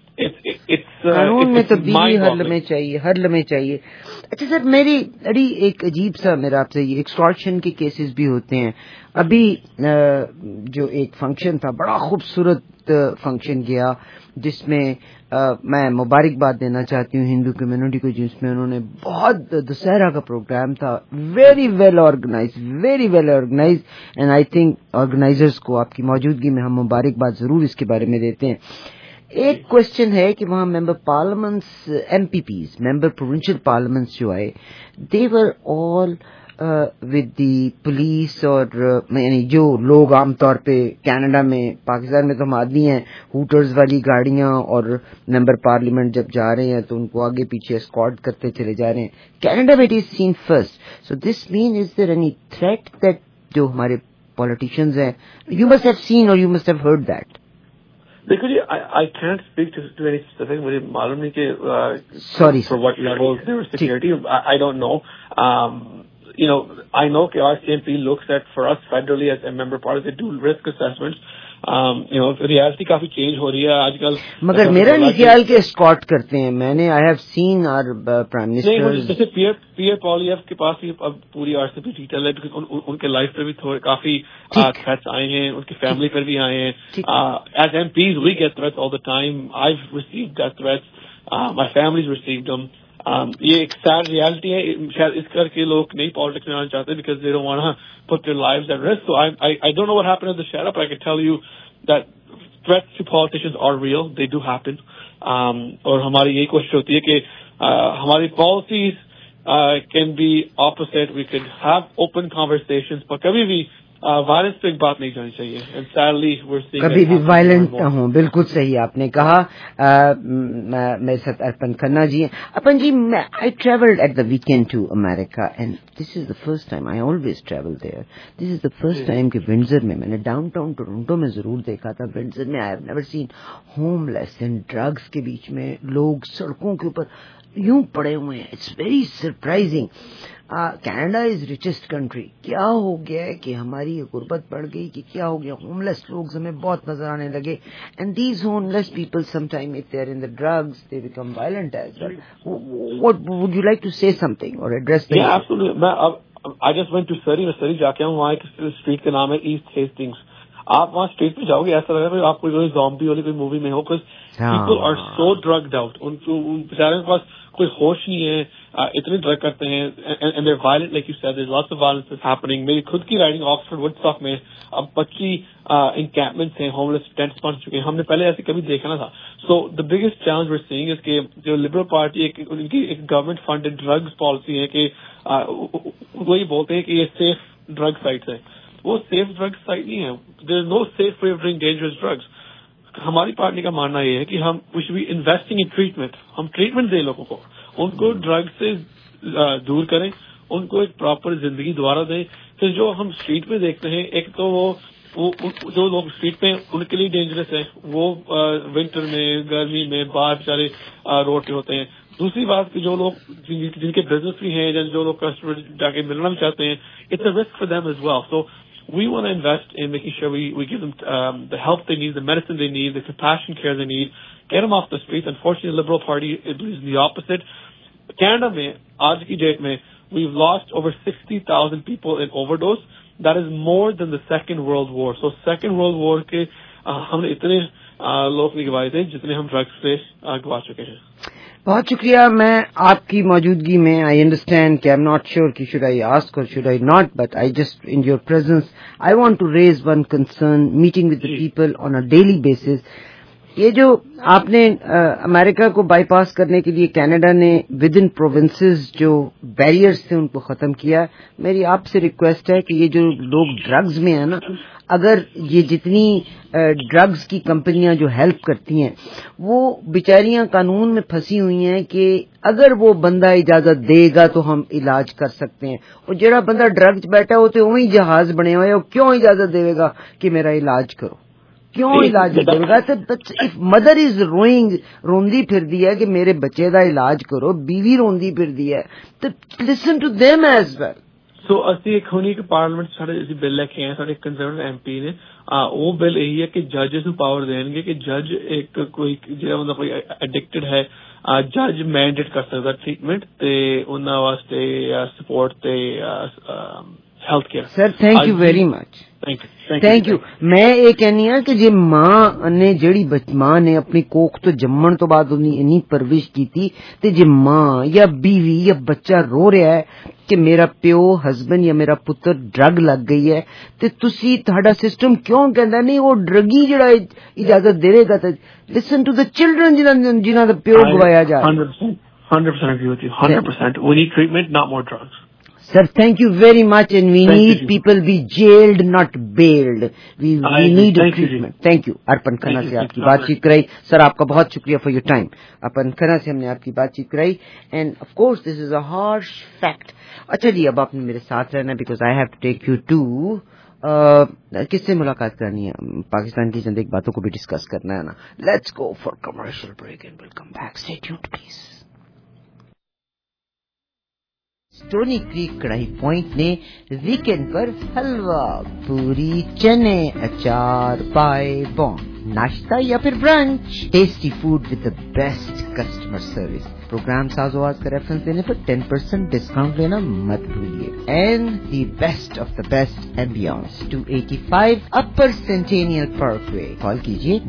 قانون میں تبدیلی ہر لمحے چاہیے. اچھا سر, میری بڑی ایک عجیب سا میرا آپ سے یہ ایکسٹارشن کے کیسز بھی ہوتے ہیں. ابھی جو ایک فنکشن تھا, بڑا خوبصورت فنکشن گیا, جس میں میں مبارکباد دینا چاہتی ہوں ہندو کمیونٹی کو, جس میں انہوں نے بہت دسہرہ کا پروگرام تھا, very well organize, and I think organizers کو آپ کی موجودگی میں ہم مبارکباد ضرور اس کے بارے میں دیتے ہیں. ایک کوشچن ہے کہ وہاں member parliaments, MPs, member provincial parliaments جو آئے, دے ور آل ود دی پولیس, اور یعنی جو لوگ عام طور پہ کینیڈا میں, پاکستان میں تو ہم آدمی ہیں, ہوٹرز والی گاڑیاں, اور ممبر پارلیمنٹ جب جا رہے ہیں تو ان کو آگے پیچھے اسکارٹ کرتے چلے جا رہے ہیں. کینیڈا میں it is seen first. So this man is there any threat that جو ہمارے پولیٹیشینز ہیں, you must have seen or you must have heard that. دیکھو جی, I can't speak to any specific. مجھے معلوم نہیں کہ sorry for what level there was security. I don't know. I know کہ RCMP looks at, for us federally as a member party, they do risk assessments. Reality کافی change ہو رہی ہے آج کل. مگر میرا نہیں خیال کہ اسکارٹ کرتے ہیں. میں نے I have seen our prime minister, جیسے پیئر پالیف کے پاس بھی اب پوری RCMP ڈیٹیل ہے, ان کے لائف پہ بھی تھوڑے کافی تھریٹس آئے ہیں, ان کی فیملی پر بھی آئے ہیں. As MPs we get threats all the time. I've received death threats. My family's received them. یہ ایک سیڈ ریالٹی ہے. شاید اس کر کے لوگ نہیں پالیٹکس میں آنا چاہتے because they don't want to put their lives at risk. So I don't know what happened at the shut up. I can tell you that threats to politicians are real. They do happen. اور ہماری یہی کوشش ہوتی ہے کہ ہماری policies can be opposite. We could have open conversations, but کبھی بھی وائلنس پہ ایک بات نہیں جانی چاہیے. And sadly we're seeing کبھی بھی وائلنٹ نہ ہوں. بالکل صحیح آپ نے کہا. میرے ساتھ ارپن کھنہ جی ہیں. Arpan ji, I traveled at the weekend to America and this is the first time. I always travel there. This is the first time کہ ونڈزر میں نے ڈاؤن ٹاؤن ٹورنٹو میں ضرور دیکھا تھا. ونڈزر میں I have never seen homeless and drugs کے بیچ میں لوگ سڑکوں کے اوپر یوں پڑے ہوئے ہیں. It's very surprising. Canada is richest country. کیا ہو گیا ہے کہ ہماری غربت بڑھ گئی کہ کیا ہو گیا؟ ہوم لیس لوگ ہمیں بہت نظر آنے لگے. And these homeless people sometime if they are in the drugs they become violent as well. What would you like to say something or address? I just went to Surrey جا کے وہاں ایک street کا نام ہے asset ہیسٹنگس. آپ وہاں street پہ جاؤ گے ایسا لگا کہ آپ کوئی زومبی والی کوئی مووی میں ہو. People are so drugged out. ان بیچارے کے پاس کوئی ہوش نہیں ہے, اتنے ڈرگ کرتے ہیں. And they violent like you said there is lots of violence is happening. میری خود کی رائڈنگ آکسفورڈ وڈسٹاک میں اب 25 انکیمپمنٹس ہیں, ہوم لیس ٹینٹس بن چکے ہیں. ہم نے پہلے ایسے کبھی دیکھا نہ تھا. So the biggest challenge we are seeing is کہ جو لبرل پارٹی ان کی ایک گورنمنٹ فنڈڈ ڈرگز پالیسی ہے کہ وہی بولتے ہیں کہ یہ سیف ڈرگ سائٹس ہیں. وہ سیف ڈرگ سائٹ نہیں ہے. There is no safe way of doing dangerous drugs. ہماری پارٹی کا ماننا یہ ہے کہ ہم we should be investing in treatment. ہم ٹریٹمنٹ دیں لوگوں کو, ان کو ڈرگ سے دور کریں, ان کو ایک پراپر زندگی دوبارہ دیں. پھر جو ہم اسٹریٹ پہ دیکھتے ہیں, ایک تو وہ جو لوگ اسٹریٹ پہ ان کے لیے ڈینجرس ہیں, وہ ونٹر میں گرمی میں باہر بیچارے روڈ پہ ہوتے ہیں. دوسری بات کہ جو لوگ جن کے بزنس بھی ہیں, جو لوگ کسٹمر جا کے ملنا بھی چاہتے ہیں, it's a risk for them as well. So we want to invest in making sure we give them the help they need, the medicine they need, the compassion care they need, get them off the streets. Unfortunately, the Liberal Party believes the opposite. Canada mein, aaj ki date mein, we've lost over 60,000 people in overdose. That is more than the Second World War. So Second World War ke humne itne log nahi gwaye the jitne hum drugs se gwa chuke hain. بہت شکریہ. میں آپ کی موجودگی میں I understand کہ I am not sure کہ should I ask or should I not, but I just in your presence I want to raise one concern meeting with the people on a daily basis. یہ جو آپ نے امریکہ کو by پاس کرنے کے لیے Canada نے ود ان پروونسز جو بیریئرز تھے ان کو ختم کیا, میری آپ سے ریکویسٹ ہے کہ یہ جو لوگ ڈرگز میں ہیں نا, اگر یہ جتنی ڈرگز کی کمپنیاں جو ہیلپ کرتی ہیں وہ بیچاریاں قانون میں پھنسی ہوئی ہیں کہ اگر وہ بندہ اجازت دے گا تو ہم علاج کر سکتے ہیں, اور جڑا بندہ ڈرگز بیٹھا ہوتے وہی جہاز بنے ہوئے, وہ کیوں اجازت دے گا کہ میرا علاج کرو؟ کیوں علاج دے گا؟ مدر از روندی پھر دی ہے کہ میرے بچے دا علاج کرو, بیوی روندی پھر دی ہے, تو listen to them as well. So اسی ایک ہونی کہ پارلیمنٹ سارے بل لے کے آئے سارے کنزرویٹو ایم پی نے, وہ بل یہی ہے کہ ججز کو پاور دیں گے کہ جج ایک کوئی جو مطلب کوئی ایڈکٹڈ ہے, جج مینڈیٹ کر سکتا ٹریٹمنٹ تے انہاں واسطے سپورٹ تے health care. Sir thank you very much. Thank you. میں یہ کہنی ہاں کہ جی ماں نے جیڑی ماں نے اپنی کوکھ تو جمن تو بعد انہیں پرورش کی تھی, تے جی ماں یا بیوی یا بچہ رو رہا ہے کہ میرا پیو ہسبینڈ یا میرا پتر ڈرگ لگ گئی ہے, تے تسی تہاڈا سسٹم کیوں کہندا نہیں وہ ڈرگی جڑا اجازت دے گا؟ تے لسن ٹو دا چلڈرن جنہاں دا پیو گوایا جا رہا ہے. 100% agree with you. 100%. We need treatment, not more drugs. Sir, thank you very much, and we need people be jailed, not bailed. We need a treatment. Thank you. Arpan Khanna سے آپ کی بات چیت کرائی. سر آپ کا بہت شکریہ for your time. Arpan Khanna سے ہم نے آپ کی بات چیت کرائی, and of course this is a harsh fact. اچھا جی, اب آپ نے میرے ساتھ رہنا because I have to take you to کس سے ملاقات کرنی ہے؟ پاکستان کی چند ایک باتوں کو بھی ڈسکس کرنا ہے نا. Let's go for commercial break and we'll come back. Stay tuned please. Stoney Creek Karahi Point نے ویکینڈ پر حلوہ, پوری, چنے, اچار, پائے, بون, ناشتہ یا پھر brunch, tasty food with the best customer service. Program ساز و آواز کا ریفرنس دینے پر 10% ڈسکاؤنٹ لینا مت بھولیے. And the best of the best ambiance, 285 upper Centennial Parkway. Call کیجیے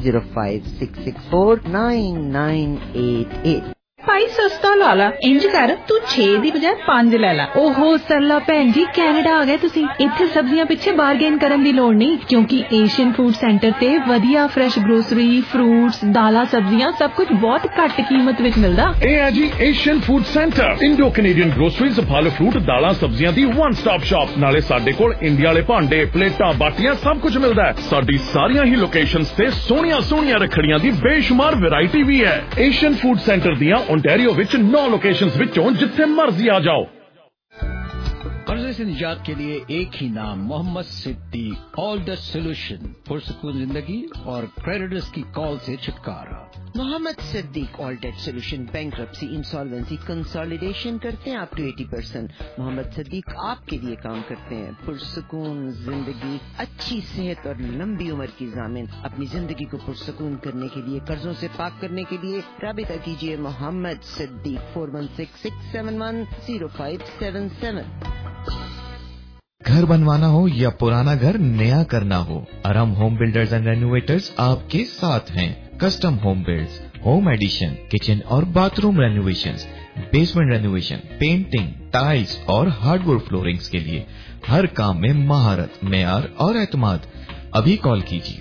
9056649988. ਭਾਈ ਸਸਤਾ ਲਾ ਲਾ, ਇੰਜ ਕਰ ਤੂੰ 6 ਦੀ ਬਜਾਏ 5 ਲੈ ਲਾ. ਓਹੋ ਸਰਲਾ ਭੈਣ ਜੀ, ਕੈਨੇਡਾ ਆ ਗਏ ਤੁਸੀਂ. ਇੱਥੇ ਸਬਜ਼ੀਆਂ ਪਿੱਛੇ ਬਾਰਗੇਨ ਕਰਨ ਦੀ ਲੋੜ ਨਹੀਂ, ਕਿਉਂਕਿ ਏਸ਼ੀਅਨ ਫੂਡ ਸੈਂਟਰ ਤੇ ਵਧੀਆ ਫਰੈਸ਼ ਗਰੋਸਰੀ, ਫਰੂਟਸ, ਦਾਲਾਂ, ਸਬਜ਼ੀਆਂ ਸਭ ਕੁਝ ਬਹੁਤ ਘੱਟ ਕੀਮਤ ਵਿੱਚ ਮਿਲਦਾ. ਇਹ ਹੈ ਜੀ Asian food centre, Indo Canadian groceries, ਫਲ ਫਰੂਟ, ਦਾਲਾਂ, ਸਬਜ਼ੀਆਂ ਦੀ ਵਨ ਸਟਾਪ ਸ਼ਾਪ. ਨਾਲੇ ਸਾਡੇ ਕੋਲ ਇੰਡੀਆ ਵਾਲੇ ਭਾਂਡੇ, ਪਲੇਟਾਂ, ਬਾਟੀਆਂ ਸਭ ਕੁਝ ਮਿਲਦਾ ਹੈ. ਸਾਡੀ ਸਾਰੀਆਂ ਹੀ ਲੋਕੇਸ਼ਨਸ ਤੇ ਸੋਹਣੀਆਂ ਰੱਖੜੀਆਂ ਦੀ ਬੇਸ਼ੁਮਾਰ ਵੈਰਾਈਟੀ ਵੀ ਹੈ. ਏਸ਼ੀਅਨ ਫੂਡ ਸੈਂਟਰ ਦੀਆਂ ਓਨਟਾਰੀਓ ਵਿੱਚ 9 ਲੋਕੇਸ਼ਨਸ ਵਿੱਚੋਂ ਜਿੱਥੇ ਮਰਜ਼ੀ ਆ ਜਾਓ. स्ट्रेस से निजात के लिए एक ही नाम, Mohammad Siddiq. All the solution, पुरसुकून जिंदगी और क्रेडिटर्स की कॉल से छुटकारा। Mohammad Siddiq all debt solution, bankruptcy, insolvency, consolidation करते हैं अप टू 80%। मोहम्मद सिद्दीक आपके लिए काम करते हैं। पुरसुकून जिंदगी, अच्छी सेहत और लंबी उम्र की ज़ामिन। अपनी जिंदगी को पुरसुकून करने के लिए, कर्जों से पाक करने के लिए राबिता कीजिए मोहम्मद सिद्दीक 4166710577। घर बनवाना हो या पुराना घर नया करना हो, अरम होम बिल्डर्स एंड रेनोवेटर्स आपके साथ हैं। Custom home builds, home addition, kitchen और bathroom renovations, basement renovation, painting, tiles और हार्डवुड फ्लोरिंग्स के लिए हर काम में महारत, मेयार और एतमाद। अभी कॉल कीजिए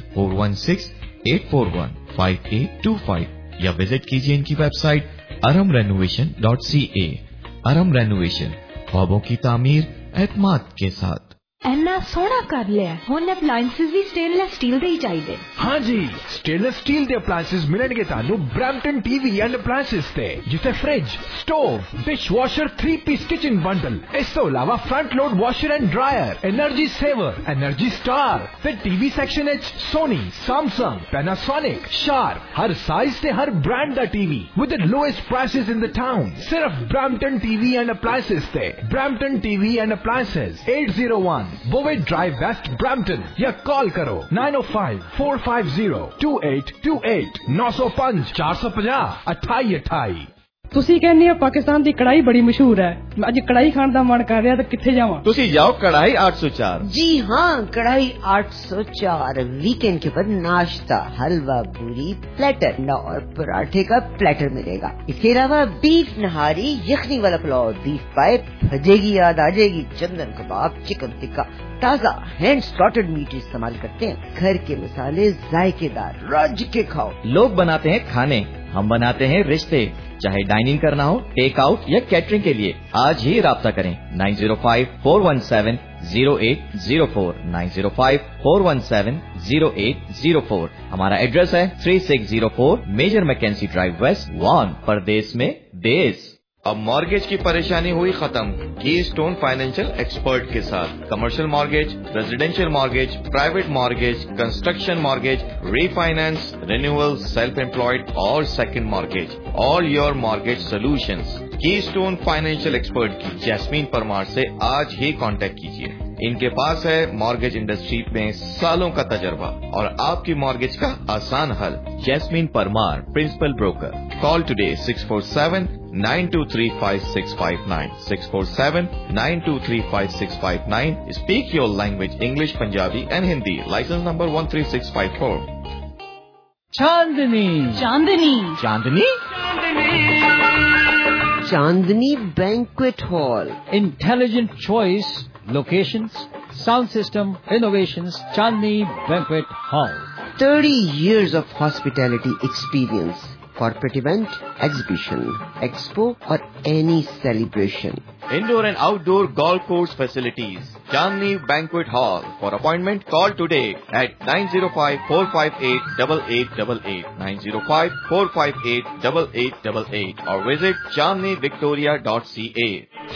4168415825 या विजिट कीजिए इनकी वेबसाइट aramrenovation.ca। अरम रेनोवेशन, ख्वाबों की तामीर एतमाद के साथ। ਇੰਨਾ ਸੋਹਣਾ ਕਰ ਲਿਆ, ਹੁਣ ਅਪਲਾਈਐਂਸਸ ਵੀ ਸਟੇਨਲੈਸ ਸਟੀਲ ਦੇ ਹੀ ਚਾਹੀਦੇ। हाँ जी, स्टेनलेस स्टील के अप्लायंसेस मिलेंगे तानू ब्रैम्पटन टीवी एंड अप्लायंसेस ते, जिसे फ्रिज, स्टोव, डिश वॉशर, 3-पीस किचन बंडल, इस तो अलावा front load washer and dryer, energy saver, energy star, फिर टीवी सेक्शन एच सोनी, सैमसंग, पैनासोनिक, शार्प, हर साइज से हर ब्रांड का TV with the lowest prices in the town. सिर्फ ब्रैम्पटन टीवी एंड अप्लायंसेस ते, Brampton TV and appliances 801 बोवेट drive west Brampton, या call करो 9054502828 905 450 2828। ਤੁਸੀਂ ਕਹਿੰਦੇ ਹੋ ਪਾਕਿਸਤਾਨ ਦੀ ਕੜਾਈ ਬੜੀ ਮਸ਼ਹੂਰ ਹੈ, ਅੱਜ ਕੜਾਈ ਖਾਣ ਦਾ ਮਨ ਕਰ ਰਿਹਾ ਤਾਂ ਕਿੱਥੇ ਜਾਵਾਂ? ਤੁਸੀਂ ਜਾਓ कढ़ाई 804। जी हाँ, कढ़ाई 804 वीकेंड के बाद नाश्ता, हलवा, पूरी, प्लेटर और पराठे का प्लेटर मिलेगा। इसके अलावा बीफ नहारी, यखनी वाला पुलाव, बीफ पाए, भजेगी याद आ जाएगी, चंदन कबाब, चिकन टिक्का, ताज़ा हैंड स्लॉटेड मीट इस्तेमाल करते हैं। घर के मसाले जायकेदार, रज के खाओ। लोग बनाते हैं खाने, हम बनाते हैं रिश्ते। चाहे डाइनिंग करना हो, टेक आउट या कैटरिंग के लिए आज ही राब्ता करें 9054170804 9054170804। हमारा एड्रेस है 3604 Major Mackenzie drive west, Vaughan, परदेश में देश। अब मॉर्गेज की परेशानी हुई खत्म की स्टोन फाइनेंशियल एक्सपर्ट के साथ। Commercial mortgage, residential mortgage, private mortgage, construction mortgage, refinance, renewal, self employed और second mortgage, all your mortgage solutions. Keystone financial expert की जैस्मीन परमार से आज ही कांटेक्ट कीजिए। इनके पास है मॉर्गेज इंडस्ट्री में सालों का तजर्बा और आपकी मॉर्गेज का आसान हल। Jasmine Parmar, principal broker. Call today 647-923-5659 647-923-5659। Speak your language English, Punjabi and Hindi. License number 13654। Chandni Chandni Chandni Chandni banquet hall, intelligent choice, locations, sound system, innovations, Chandni banquet hall. 30 years of hospitality experience, corporate event, exhibition, expo or any celebration. Indoor and outdoor golf course facilities. Chandni Banquet Hall. For appointment, call today at 905-458-8888 905-458-8888 or visit chandnivictoria.ca.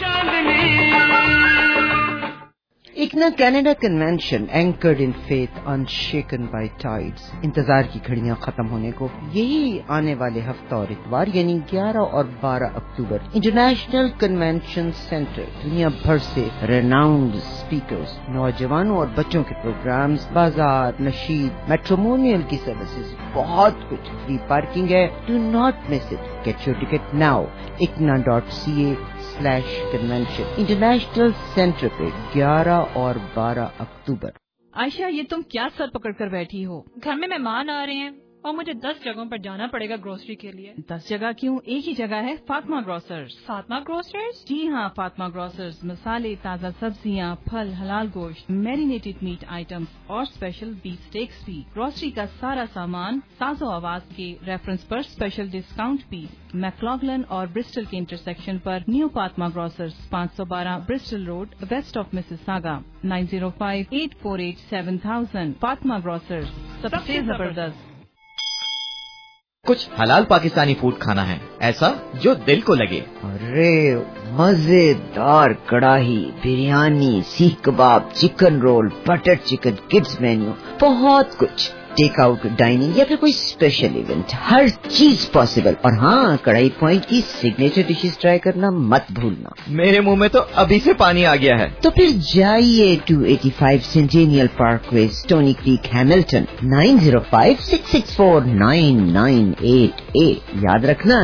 ICNA Canada convention, anchored in faith, unshaken by tides. इंतजार की घड़ियां खत्म होने को यही आने वाले हफ्ता और इतवार यानी 11 और 12 अक्टूबर इंटरनेशनल कन्वेंशन सेंटर दुनिया भर से रेनाउंड स्पीकर्स, नौजवानों और बच्चों के प्रोग्राम्स, बाजार, नशीद, मैट्रिमोनियल की सर्विसेज, बहुत कुछ। फ्री पार्किंग है। Do not miss it. Get your ticket now ikna.ca/convention। International centre पे 11 और 12 अक्टूबर। आयशा, ये तुम क्या सर पकड़ कर बैठी हो? घर में मेहमान आ रहे हैं और मुझे 10 जगहों पर जाना पड़ेगा ग्रोसरी के लिए। 10 जगह क्यों? एक ही जगह है, फातिमा ग्रोसर्स। फातिमा ग्रोसर्स? जी हाँ, फातिमा ग्रोसर्स। मसाले, ताज़ा सब्जियाँ, फल, हलाल गोश्त, मैरिनेटेड मीट आइटम्स और स्पेशल बीफ स्टेक्स भी। ग्रोसरी का सारा सामान साजो आवाज के रेफरेंस पर स्पेशल डिस्काउंट भी। मैक्लॉगलन और ब्रिस्टल के इंटरसेक्शन पर new Fatima grocers, 512 Bristol road, west of Mississauga. 9058487000। Fatima grocers, सबसे जबरदस्त। कुछ हलाल पाकिस्तानी फूड खाना है, ऐसा जो दिल को लगे। अरे मजेदार karahi, biryani, seekh kebab, chicken roll, butter chicken, kids menu, बहुत कुछ। टेक आउट, डाइनिंग या फिर कोई स्पेशल इवेंट, हर चीज पॉसिबल। और हाँ, कढ़ाई पॉइंट की सिग्नेचर डिशेस ट्राई करना मत भूलना। मेरे मुंह में तो अभी से पानी आ गया है। तो फिर जाइए 285 Centennial Parkway, Stoney Creek, Hamilton. 9056649988। याद रखना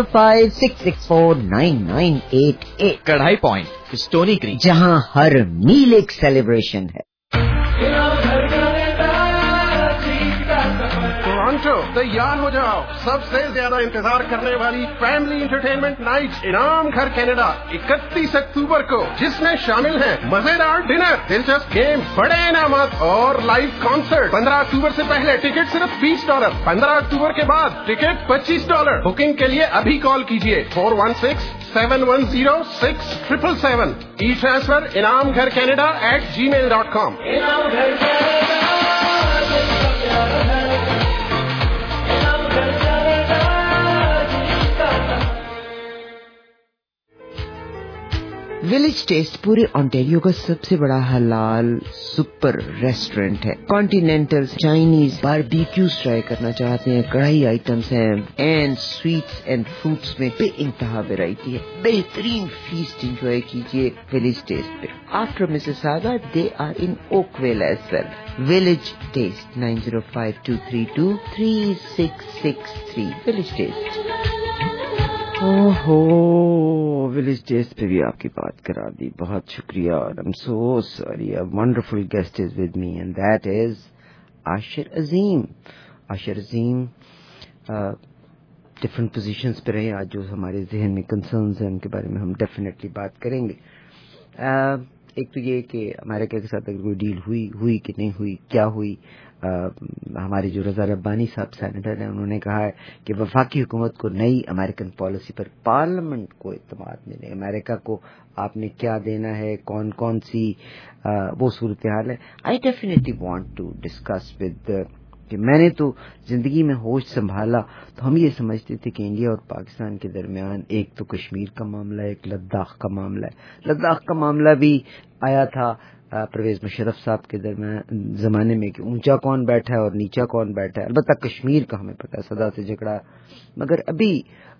9056649988। कढ़ाई पॉइंट, स्टोनी क्रीक, जहाँ हर मील एक सेलिब्रेशन है। तैयार हो जाओ, सबसे ज्यादा इंतजार करने वाली फैमिली एंटरटेनमेंट नाइट इनाम घर कनाडा 31 अक्टूबर को, जिसमें शामिल है मजेदार डिनर, दिलचस्प गेम, बड़े इनामत और लाइव कॉन्सर्ट। 15 अक्टूबर से पहले टिकट सिर्फ $20, 15 अक्टूबर के बाद टिकट $25। बुकिंग के लिए अभी कॉल कीजिए 416-710-6777। E transfer inamgharcanada@gmail.com। Village taste पूरे ऑन्टेरियो का सबसे बड़ा हलाल सुपर रेस्टोरेंट है। कॉन्टिनेंटल, चाइनीज, बारबेक्यूज ट्राई करना चाहते हैं, कढ़ाई आइटम्स हैं, एंड स्वीट्स एंड फ्रूट्स में बेइंतहा वैरायटी है। बेहतरीन फीस्ट एंजॉय कीजिए विलेज टेस्ट पे। After Mississauga they are in Oakville as well. Village taste 9052323663। Village taste. ओहो, विलेज टेस्ट पे भी आपकी बात करा दी, बहुत शुक्रिया। और I am so sorry, a wonderful guest is with me and that is Ashir Azeem. Ashir Azeem different positions पे रहे। आज जो हमारे जहन में कंसर्न्स हैं उनके बारे में हम डेफिनेटली बात करेंगे। एक तो ये कि अमेरिका के साथ अगर कोई डील हुई कि नहीं हुई, क्या हुई। हमारे जो रजा रब्बानी साहब सेनेटर हैं, उन्होंने कहा है कि वफाकी हुकूमत को नई अमेरिकन पॉलिसी पर पार्लियामेंट को इत्मीनान मिले। अमेरिका को आपने क्या देना है, कौन कौन सी वो सूरत हाल है। I definitely want to discuss with कि मैंने तो जिंदगी में होश संभाला तो हम ये समझते थे कि इंडिया और पाकिस्तान के दरमियान एक तो कश्मीर का मामला है, एक लद्दाख का मामला है। लद्दाख का मामला भी आया था परवेज मुशर्रफ साहब के जमाने में कि ऊंचा कौन बैठा है और नीचा कौन बैठा है। अलबत्ता कश्मीर का हमें पता है, सदा से झगड़ा। मगर अभी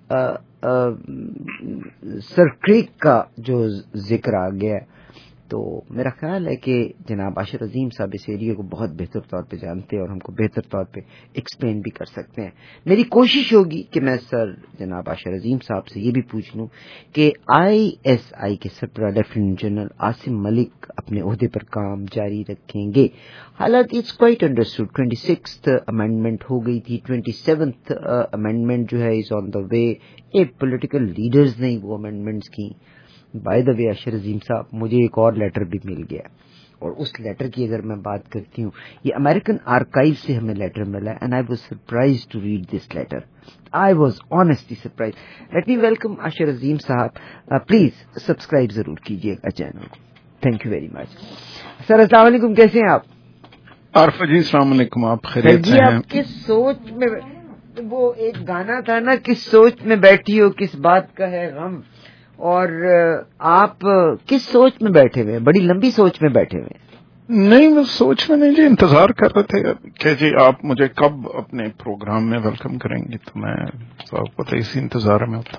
सर क्रीक का जो जिक्र आ गया है, तो मेरा ख्याल है कि जनाब आशिर अजीम साहब इस एरिया को बहुत बेहतर तौर पे जानते हैं और हमको बेहतर तौर पे एक्सप्लेन भी कर सकते हैं। मेरी कोशिश होगी कि मैं सर जनाब आशिर अजीम साहब से ये भी पूछ लूं कि ISI के सरबराह लेफ्टिनेंट जनरल आसिम मलिक अपने ओहदे पर काम जारी रखेंगे। हालांकि it's quite understood 26th amendment हो गई थी, 27th अमेंडमेंट जो है इज ऑन द वे। एक पॉलिटिकल लीडर्स ने वो अमेंडमेंट्स की। By the way Ashir Azeem sahab, मुझे एक और लेटर भी मिल गया और उस लेटर की अगर मैं बात करती हूँ, ये अमेरिकन आर्काइव से हमें लेटर मिला and I was surprised to read this letter. I was honestly surprised. Let me welcome Ashir Azeem sahab. Please subscribe जरूर कीजिएगा चैनल को। Thank you very much. Sir अस्सलाम वालेकुम, कैसे हैं आप? आरफा जी अस्सलाम वालेकुम, आप खैरियत से हैं? आप किस सोच में, वो एक गाना था ना, किस सोच में बैठी हो किस बात का है गम, और आप किस सोच में बैठे हुए हैं? बड़ी लंबी सोच में बैठे हुए हैं। नहीं, मैं सोच में नहीं जी, इंतजार कर रहे थे कि जी आप मुझे कब अपने प्रोग्राम में वेलकम करेंगे, तो मैं तो आपको तो इसी इंतजार में होता।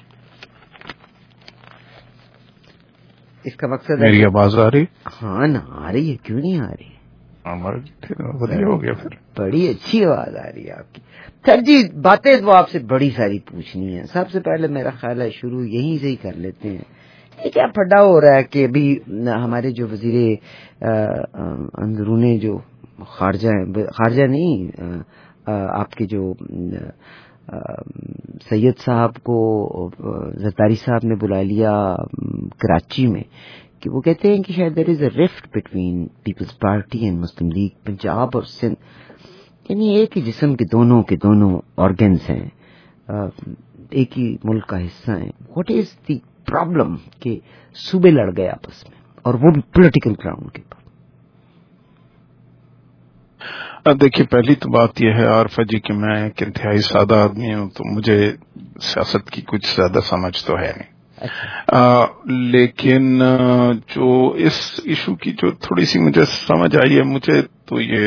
इसका मकसद मेरी आवाज आ रही? हाँ ना, आ रही है, क्यों नहीं आ रही? बढ़िया हो गया फिर, बड़ी अच्छी आवाज आ रही है आपकी। सर जी, बातें तो आपसे बड़ी सारी पूछनी है। सबसे पहले मेरा ख्याल है शुरू यहीं से ही कर लेते हैं। ये क्या फड्डा हो रहा है कि अभी हमारे जो वजीरे अंदरूने जो खारजा नहीं, आपके जो सैयद साहब को जरदारी साहब ने बुला लिया कराची में, कि वो कहते हैं कि शायद there is a rift between Peoples Party and Muslim League Punjab और सिंध। यानी एक ही जिस्म के दोनों ऑर्गन्स हैं, एक ही मुल्क का हिस्सा है। व्हाट इज द प्रॉब्लम कि सूबे लड़ गए आपस में, और वो भी पॉलिटिकल ग्राउंड के ऊपर? دیکھیے پہلی تو بات یہ ہے عارفہ جی کہ میں ایک انتہائی سادہ آدمی ہوں، تو مجھے سیاست کی کچھ زیادہ سمجھ تو ہے نہیں، لیکن جو اس ایشو کی جو تھوڑی سی مجھے سمجھ آئی ہے، مجھے تو یہ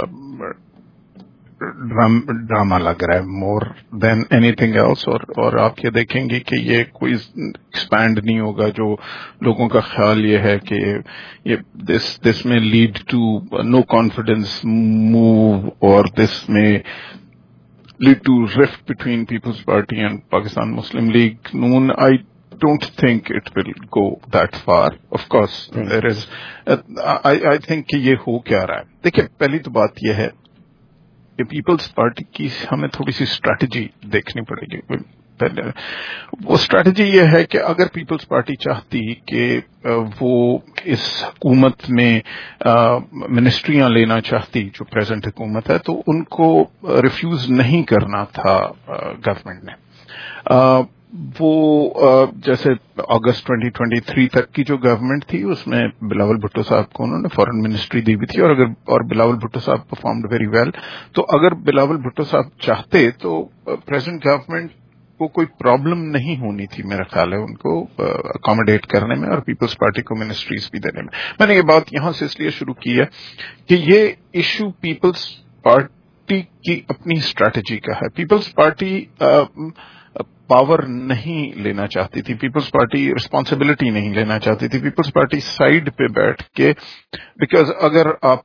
ڈرامہ لگ رہا ہے more than anything else, اور آپ یہ دیکھیں گے کہ یہ کوئی ایکسپینڈ نہیں ہوگا. جو لوگوں کا خیال یہ ہے کہ یہ دس میں lead to no confidence move, اور دس میں lead to rift between People's Party and Pakistan Muslim League Noon. I don't think it will go that far. Of course, there is. I think کہ یہ ہو کیا رہا ہے. دیکھیں پہلی تو بات یہ ہے کہ پیپلز پارٹی کی ہمیں تھوڑی سی اسٹریٹجی دیکھنی پڑے گی. پہلے وہ اسٹریٹجی یہ ہے کہ اگر پیپلز پارٹی چاہتی کہ وہ اس حکومت میں منسٹریاں لینا چاہتی جو پریزنٹ حکومت ہے، تو ان کو ریفیوز نہیں کرنا تھا گورنمنٹ نے. وہ جیسے اگست 2023 تک کی جو گورنمنٹ تھی اس میں بلاول بھٹو صاحب کو انہوں نے فورن منسٹری دی ہوئی تھی، اور بلاول بھٹو صاحب پرفارمڈ ویری ویل. تو اگر بلاول بھٹو صاحب چاہتے تو پریزنٹ گورنمنٹ کو کوئی پرابلم نہیں ہونی تھی میرا خیال ہے ان کو اکاموڈیٹ کرنے میں اور پیپلز پارٹی کو منسٹریز بھی دینے میں. میں نے یہ بات یہاں سے اس لیے شروع کی ہے کہ یہ ایشو پیپلز پارٹی کی اپنی اسٹریٹجی کا ہے. پیپلز پارٹی پاور نہیں لینا چاہتی تھی، پیپلز پارٹی رسپانسبلٹی نہیں لینا چاہتی تھی. پیپلز پارٹی سائڈ پہ بیٹھ کے، بیکاز اگر آپ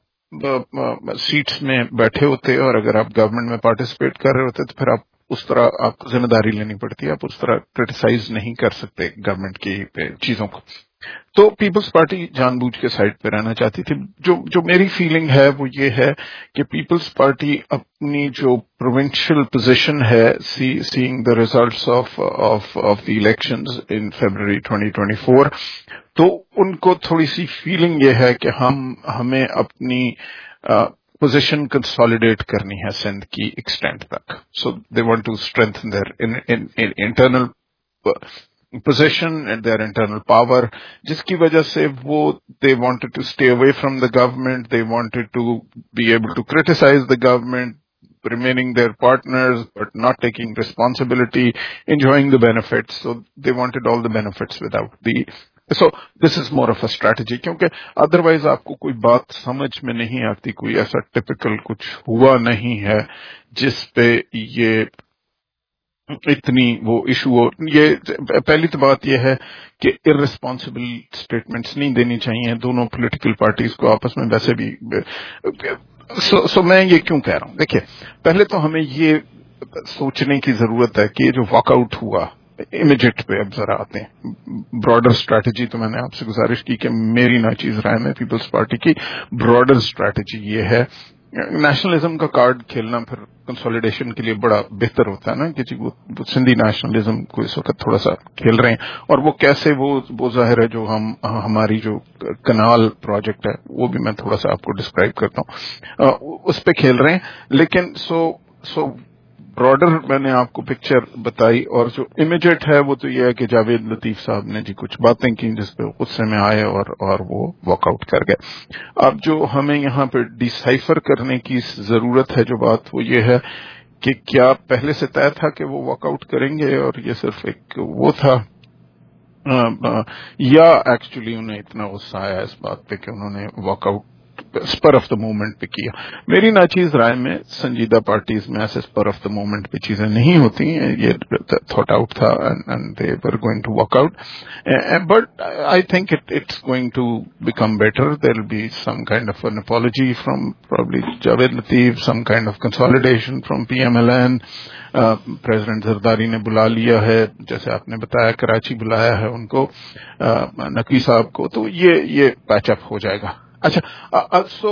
سیٹس میں بیٹھے ہوتے اور اگر آپ گورنمنٹ میں پارٹیسپیٹ کر رہے ہوتے تو پھر آپ اس طرح آپ کو ذمہ داری لینی پڑتی ہے، آپ اس طرح کرٹیسائز نہیں کر سکتے گورنمنٹ کی چیزوں کو. تو پیپلز پارٹی جان بوجھ کے سائڈ پہ رہنا چاہتی تھی. جو میری فیلنگ ہے وہ یہ ہے کہ پیپلز پارٹی اپنی جو پروونشل پوزیشن ہے، seeing the results of the elections in February 2024، تو ان کو تھوڑی سی فیلنگ یہ ہے کہ ہمیں اپنی پوزیشن کنسالیڈیٹ کرنی ہے سندھ کی ایکسٹینٹ تک. So they want to strengthen their internal position and their internal power, جس کی وجہ سے وہ they wanted to stay away from the government, they wanted to be able to criticise the government, remaining their partners but not taking responsibility, enjoying the benefits. So they wanted all the benefits without the. So this is more of a strategy, کیونکہ otherwise آپ کو کوئی بات سمجھ میں نہیں آتی، کوئی ایسا ٹپیکل کچھ ہوا نہیں ہے جس پہ یہ اتنی وہ ایشو ہو. یہ پہلی تو بات یہ ہے کہ ارریسپانسبل اسٹیٹمنٹس نہیں دینی چاہیے دونوں پولیٹیکل پارٹیز کو آپس میں. ویسے بھی سو میں یہ کیوں کہہ رہا ہوں، دیکھیے پہلے تو ہمیں یہ سوچنے کی ضرورت ہے کہ یہ جو واک آؤٹ ہوا امیجیٹ پہ اب ذرا آتے ہیں. براڈر اسٹریٹجی تو میں نے آپ سے گزارش کی کہ میری ناچیز رائے میں پیپلز پارٹی کی براڈر اسٹریٹجی یہ ہے. نیشنلزم کا کارڈ کھیلنا پھر کنسولیڈیشن کے لیے بڑا بہتر ہوتا ہے نا کہ جی وہ سندھی نیشنلزم کو اس وقت تھوڑا سا کھیل رہے ہیں، اور وہ کیسے وہ ظاہر ہے جو ہماری جو کنال پروجیکٹ ہے وہ بھی میں تھوڑا سا آپ کو ڈسکرائب کرتا ہوں، اس پہ کھیل رہے ہیں. لیکن سو براڈر میں نے آپ کو پکچر بتائی، اور جو امیجیٹ ہے وہ تو یہ ہے کہ جاوید لطیف صاحب نے جی کچھ باتیں کی جس پہ غصے میں آئے اور وہ واک آؤٹ کر گئے. اب جو ہمیں یہاں پہ ڈیسائفر کرنے کی ضرورت ہے جو بات وہ یہ ہے کہ کیا پہلے سے طے تھا کہ وہ واک آؤٹ کریں گے اور یہ صرف ایک وہ تھا، یا ایکچولی انہیں اتنا غصہ آیا اس بات پہ کہ انہوں نے walk out spur of the moment پہ کیا. میری ناچیز رائے میں سنجیدہ پارٹیز میں ایسے اسپر آف دا مومنٹ پہ چیزیں نہیں ہوتی ہیں. یہ تھاٹ آؤٹ تھا and they were going to walk out, but I think it's going to become better. There will be some kind of an apology from probably Javed Latif, some kind of consolidation from PMLN. President Zardari نے بلا لیا ہے، جیسے آپ نے بتایا کراچی بلایا ہے ان کو، نقوی صاحب کو، تو یہ پیچ اپ ہو جائے گا. اچھا، سو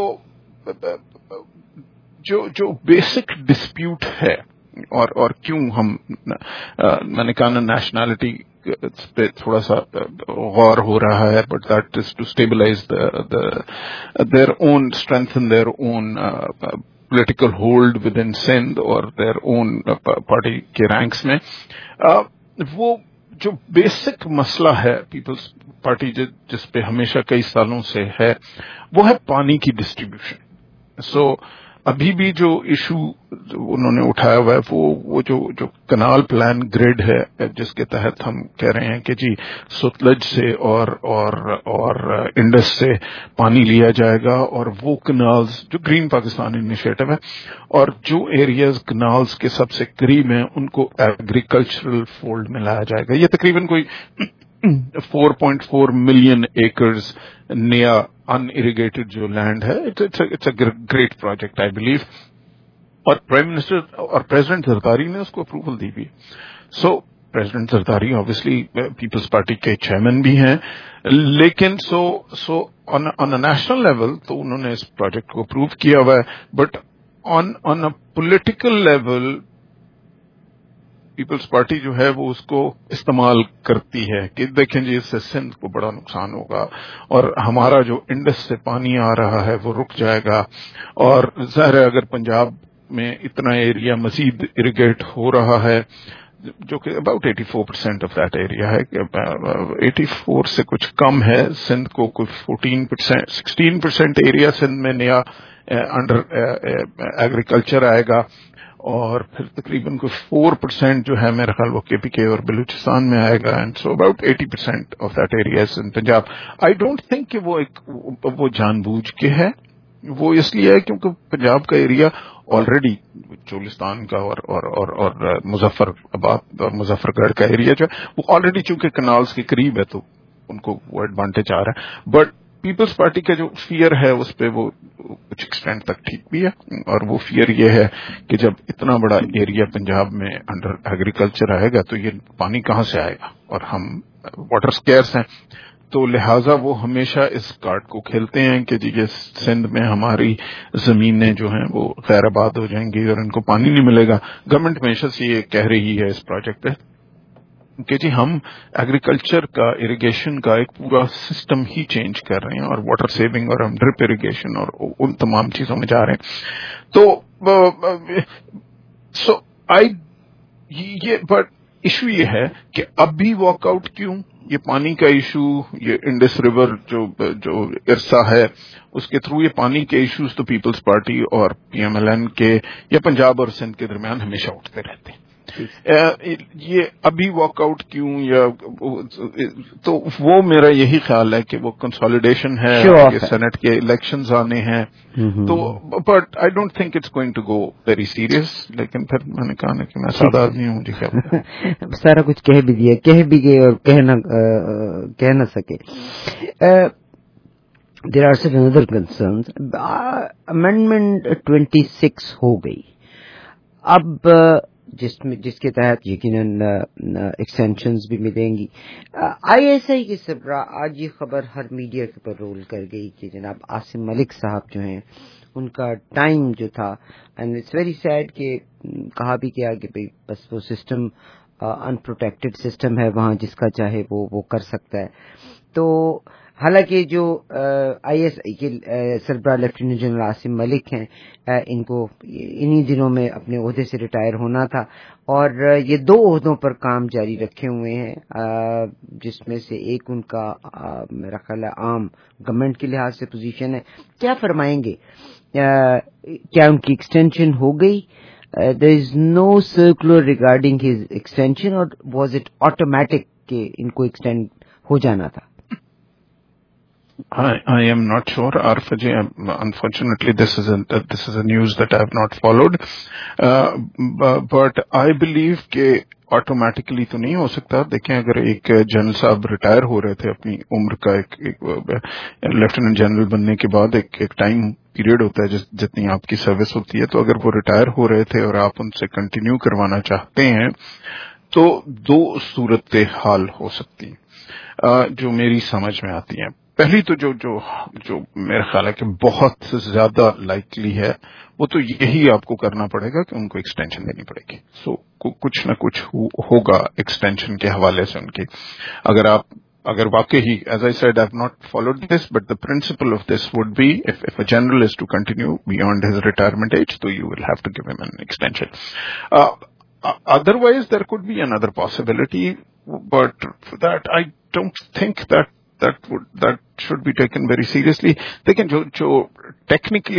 جو بیسک ڈسپیوٹ ہے اور کیوں میں نے کہا نا نیشنلٹی پہ تھوڑا سا غور ہو رہا ہے، but that is to stabilise their own strength in their own political hold with in Sindh اور دیئر اون پارٹی کے رینکس میں. وہ جو بیسک مسئلہ ہے پیپلز پارٹی جس پہ ہمیشہ کئی سالوں سے ہے وہ ہے پانی کی ڈسٹریبیوشن. سو अभी भी जो इशू उन्होंने उठाया हुआ है वो जो कनाल प्लान ग्रिड है जिसके तहत हम कह रहे हैं कि जी सतलज से और इंडस से पानी लिया जाएगा और वो कनाल्स जो ग्रीन पाकिस्तान इनिशिएटिव है और जो एरियाज कनाल्स के सबसे करीब हैं उनको एग्रीकल्चरल फोल्ड में लाया जाएगा. ये तकरीबन कोई 4.4 मिलियन एकर्स नया अनइरिगेटेड जो लैंड है. It's a great project I believe. और प्राइम मिनिस्टर और प्रेसिडेंट जरदारी ने उसको अप्रूवल दी भी. So president Zardari obviously Peoples Party के चेयरमैन भी हैं, लेकिन so on a national level तो उन्होंने इस प्रोजेक्ट को अप्रूव किया हुआ है. But on a political level Peoples Party जो है वो उसको इस्तेमाल करती है कि देखें जी इससे सिंध को बड़ा नुकसान होगा और हमारा जो इंडस से पानी आ रहा है वो रुक जाएगा. और ज़ाहिर है अगर पंजाब में इतना एरिया मजीद इरिगेट हो रहा है जो कि अबाउट 84% ऑफ दैट एरिया है, 84 से कुछ कम है. सिंध को कुछ 16% एरिया सिंध में नया अंडर एग्रीकल्चर आएगा और फिर तकरीबन कुछ 4% जो है मेरा ख्याल वो केपीके और बलूचिस्तान में आएगा. And so about 80% of that area is in Punjab. I don't think कि वो जानबूझ के है. वो इसलिए है क्योंकि पंजाब का एरिया ऑलरेडी चोलिस्तान का और मुजफ्फराबाद और मुजफ्फरगढ़ का एरिया जो है वो ऑलरेडी चूंकि कनाल्स के करीब है तो उनको वो एडवांटेज आ रहा है. बट पीपल्स पार्टी का जो फियर है उस पे वो कुछ एक्सटेंट तक ठीक भी है. और वो फियर ये है कि जब इतना बड़ा एरिया पंजाब में अंडर एग्रीकल्चर आएगा तो ये पानी कहाँ से आएगा और हम वाटर स्कैर्स हैं. तो लिहाजा वो हमेशा इस कार्ड को खेलते हैं कि जी ये सिंध में हमारी जमीनें जो हैं वो गैर आबाद हो जाएंगी और इनको पानी नहीं मिलेगा. गवर्नमेंट हमेशा से ये कह रही है इस प्रोजेक्ट पे कि जी हम एग्रीकल्चर का इरिगेशन का एक पूरा सिस्टम ही चेंज कर रहे हैं और वाटर सेविंग और हम ड्रिप इरिगेशन और उन तमाम चीजों में जा रहे हैं. तो सो ये बट इशू ये है कि अब भी वॉकआउट क्यों. ये पानी का इशू, ये इंडस रिवर जो इरसा है उसके थ्रू ये पानी के इश्यूज तो पीपल्स पार्टी और पीएमएलएन के या पंजाब और सिंध के दरमियान हमेशा उठते रहते हैं. ये अभी वॉकआउट क्यों या तो वो मेरा यही ख्याल है कि वो कंसोलिडेशन है. ये सेनेट के इलेक्शंस आने हैं तो but I don't think it's going to go very serious. लेकिन फिर मैंने कहा ना कि मैं सादा आदमी हूँ, मुझे क्या सारा कुछ कह भी दिया, कह भी गए और कह ना सके. There are some other concerns. Amendment 26 हो गई अब जिसके तहत यकीनन एक्सटेंशंस भी मिलेंगी. आईएसआई के सरबरा आज ये खबर हर मीडिया के ऊपर रोल कर गई कि जनाब आसिम मलिक साहब जो हैं उनका टाइम जो था, एंड इट्स वेरी सैड कि कहा भी गया कि भाई बस वो सिस्टम अनप्रोटेक्टेड सिस्टम है, वहाँ जिसका चाहे वो कर सकता है. तो हालांकि जो आईएसआई के सरबराह लेफ्टिनेंट जनरल आसिम मलिक हैं, इनको इन्हीं दिनों में अपने ओहदे से रिटायर होना था और ये 2 ओहदों पर काम जारी रखे हुए हैं, जिसमें से एक उनका मेरा ख्याल है आम गवर्नमेंट के लिहाज से पोजीशन है. क्या फरमाएंगे, क्या उनकी एक्सटेंशन हो गई? There is no circular regarding his extension, or was it automatic कि इनको extend हो जाना था? I am not sure, Arfaji. Unfortunately, this is a news that I have not followed. But I believe कि automatically तो नहीं हो सकता. देखें, अगर एक जनरल साहब रिटायर हो रहे थे अपनी उम्र का एक लेफ्टिनेंट जनरल बनने के बाद एक टाइम पीरियड होता है जितनी आपकी सर्विस होती है, तो अगर वो रिटायर हो रहे थे और आप उनसे कंटिन्यू करवाना चाहते हैं तो 2 सूरत हाल हो सकती हैं जो मेरी समझ में आती हैं. पहली तो जो मेरा ख्याल है कि बहुत ज्यादा लाइकली है वो तो यही आपको करना पड़ेगा कि उनको एक्सटेंशन देनी पड़ेगी. सो कुछ ना कुछ होगा एक्सटेंशन के हवाले से उनकी. अगर वाकई, as I said, I have not followed this, but the principle of this would be if a general is to continue beyond his retirement age, so you will have to give him an extension. Otherwise, there could be another possibility, but for that I don't think that should be taken very seriously. लेकिन जो technically जो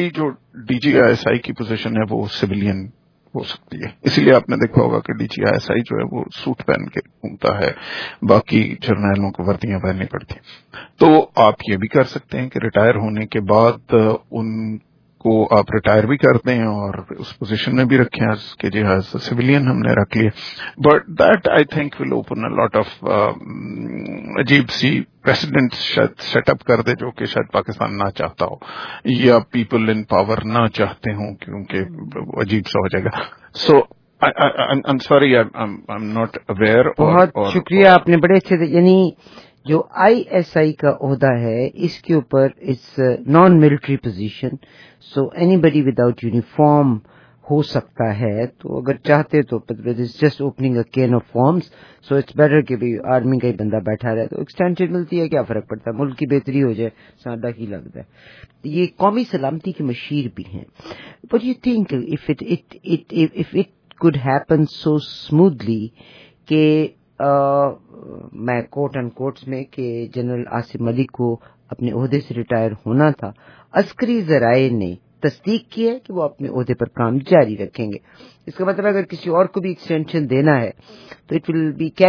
DGISI की position है वो civilian हो सकती है, इसीलिए आपने देखा होगा कि DGISI जो है वो सूट पहन के घूमता है, बाकी जर्नैलों को वर्दियां पहननी पड़ती। तो आप ये भी कर सकते हैं कि रिटायर होने के बाद उनको आप रिटायर भी कर दें और उस पोजीशन में भी रखें कि जी एज सिविलियन हमने रख लिए, but that I think will open a lot of अजीब सी प्रेसिडेंट सेटअप कर दे जो कि शायद पाकिस्तान ना चाहता हो या पीपल इन पावर ना चाहते हों, क्योंकि अजीब सा हो जाएगा। So I am sorry, I am not aware. बहुत शुक्रिया, आपने बड़े अच्छे से, यानी जो ISI का ओहदा है इसके ऊपर it's non military position, so anybody without uniform हो सकता है, तो अगर चाहते तो it's just opening a can of forms, so it's better कि भी आर्मी का ही बंदा बैठा रहे तो एक्सटेंशन मिलती है, क्या फर्क पड़ता है, मुल्क की बेहतरी हो जाए, सादा ही लगता है। ये कौमी सलामती के मशीर भी हैं, but you think if it could happen so smoothly कि मैं कोट एंड कोट्स में कि जनरल आसिम अली को अपने ओहदे से रिटायर होना था, अस्करी जराए ने तस्दीक की है कि वो अपने ओहदे पर काम जारी रखेंगे। इसका मतलब अगर किसी और को भी एक्सटेंशन देना है तो इट विल बी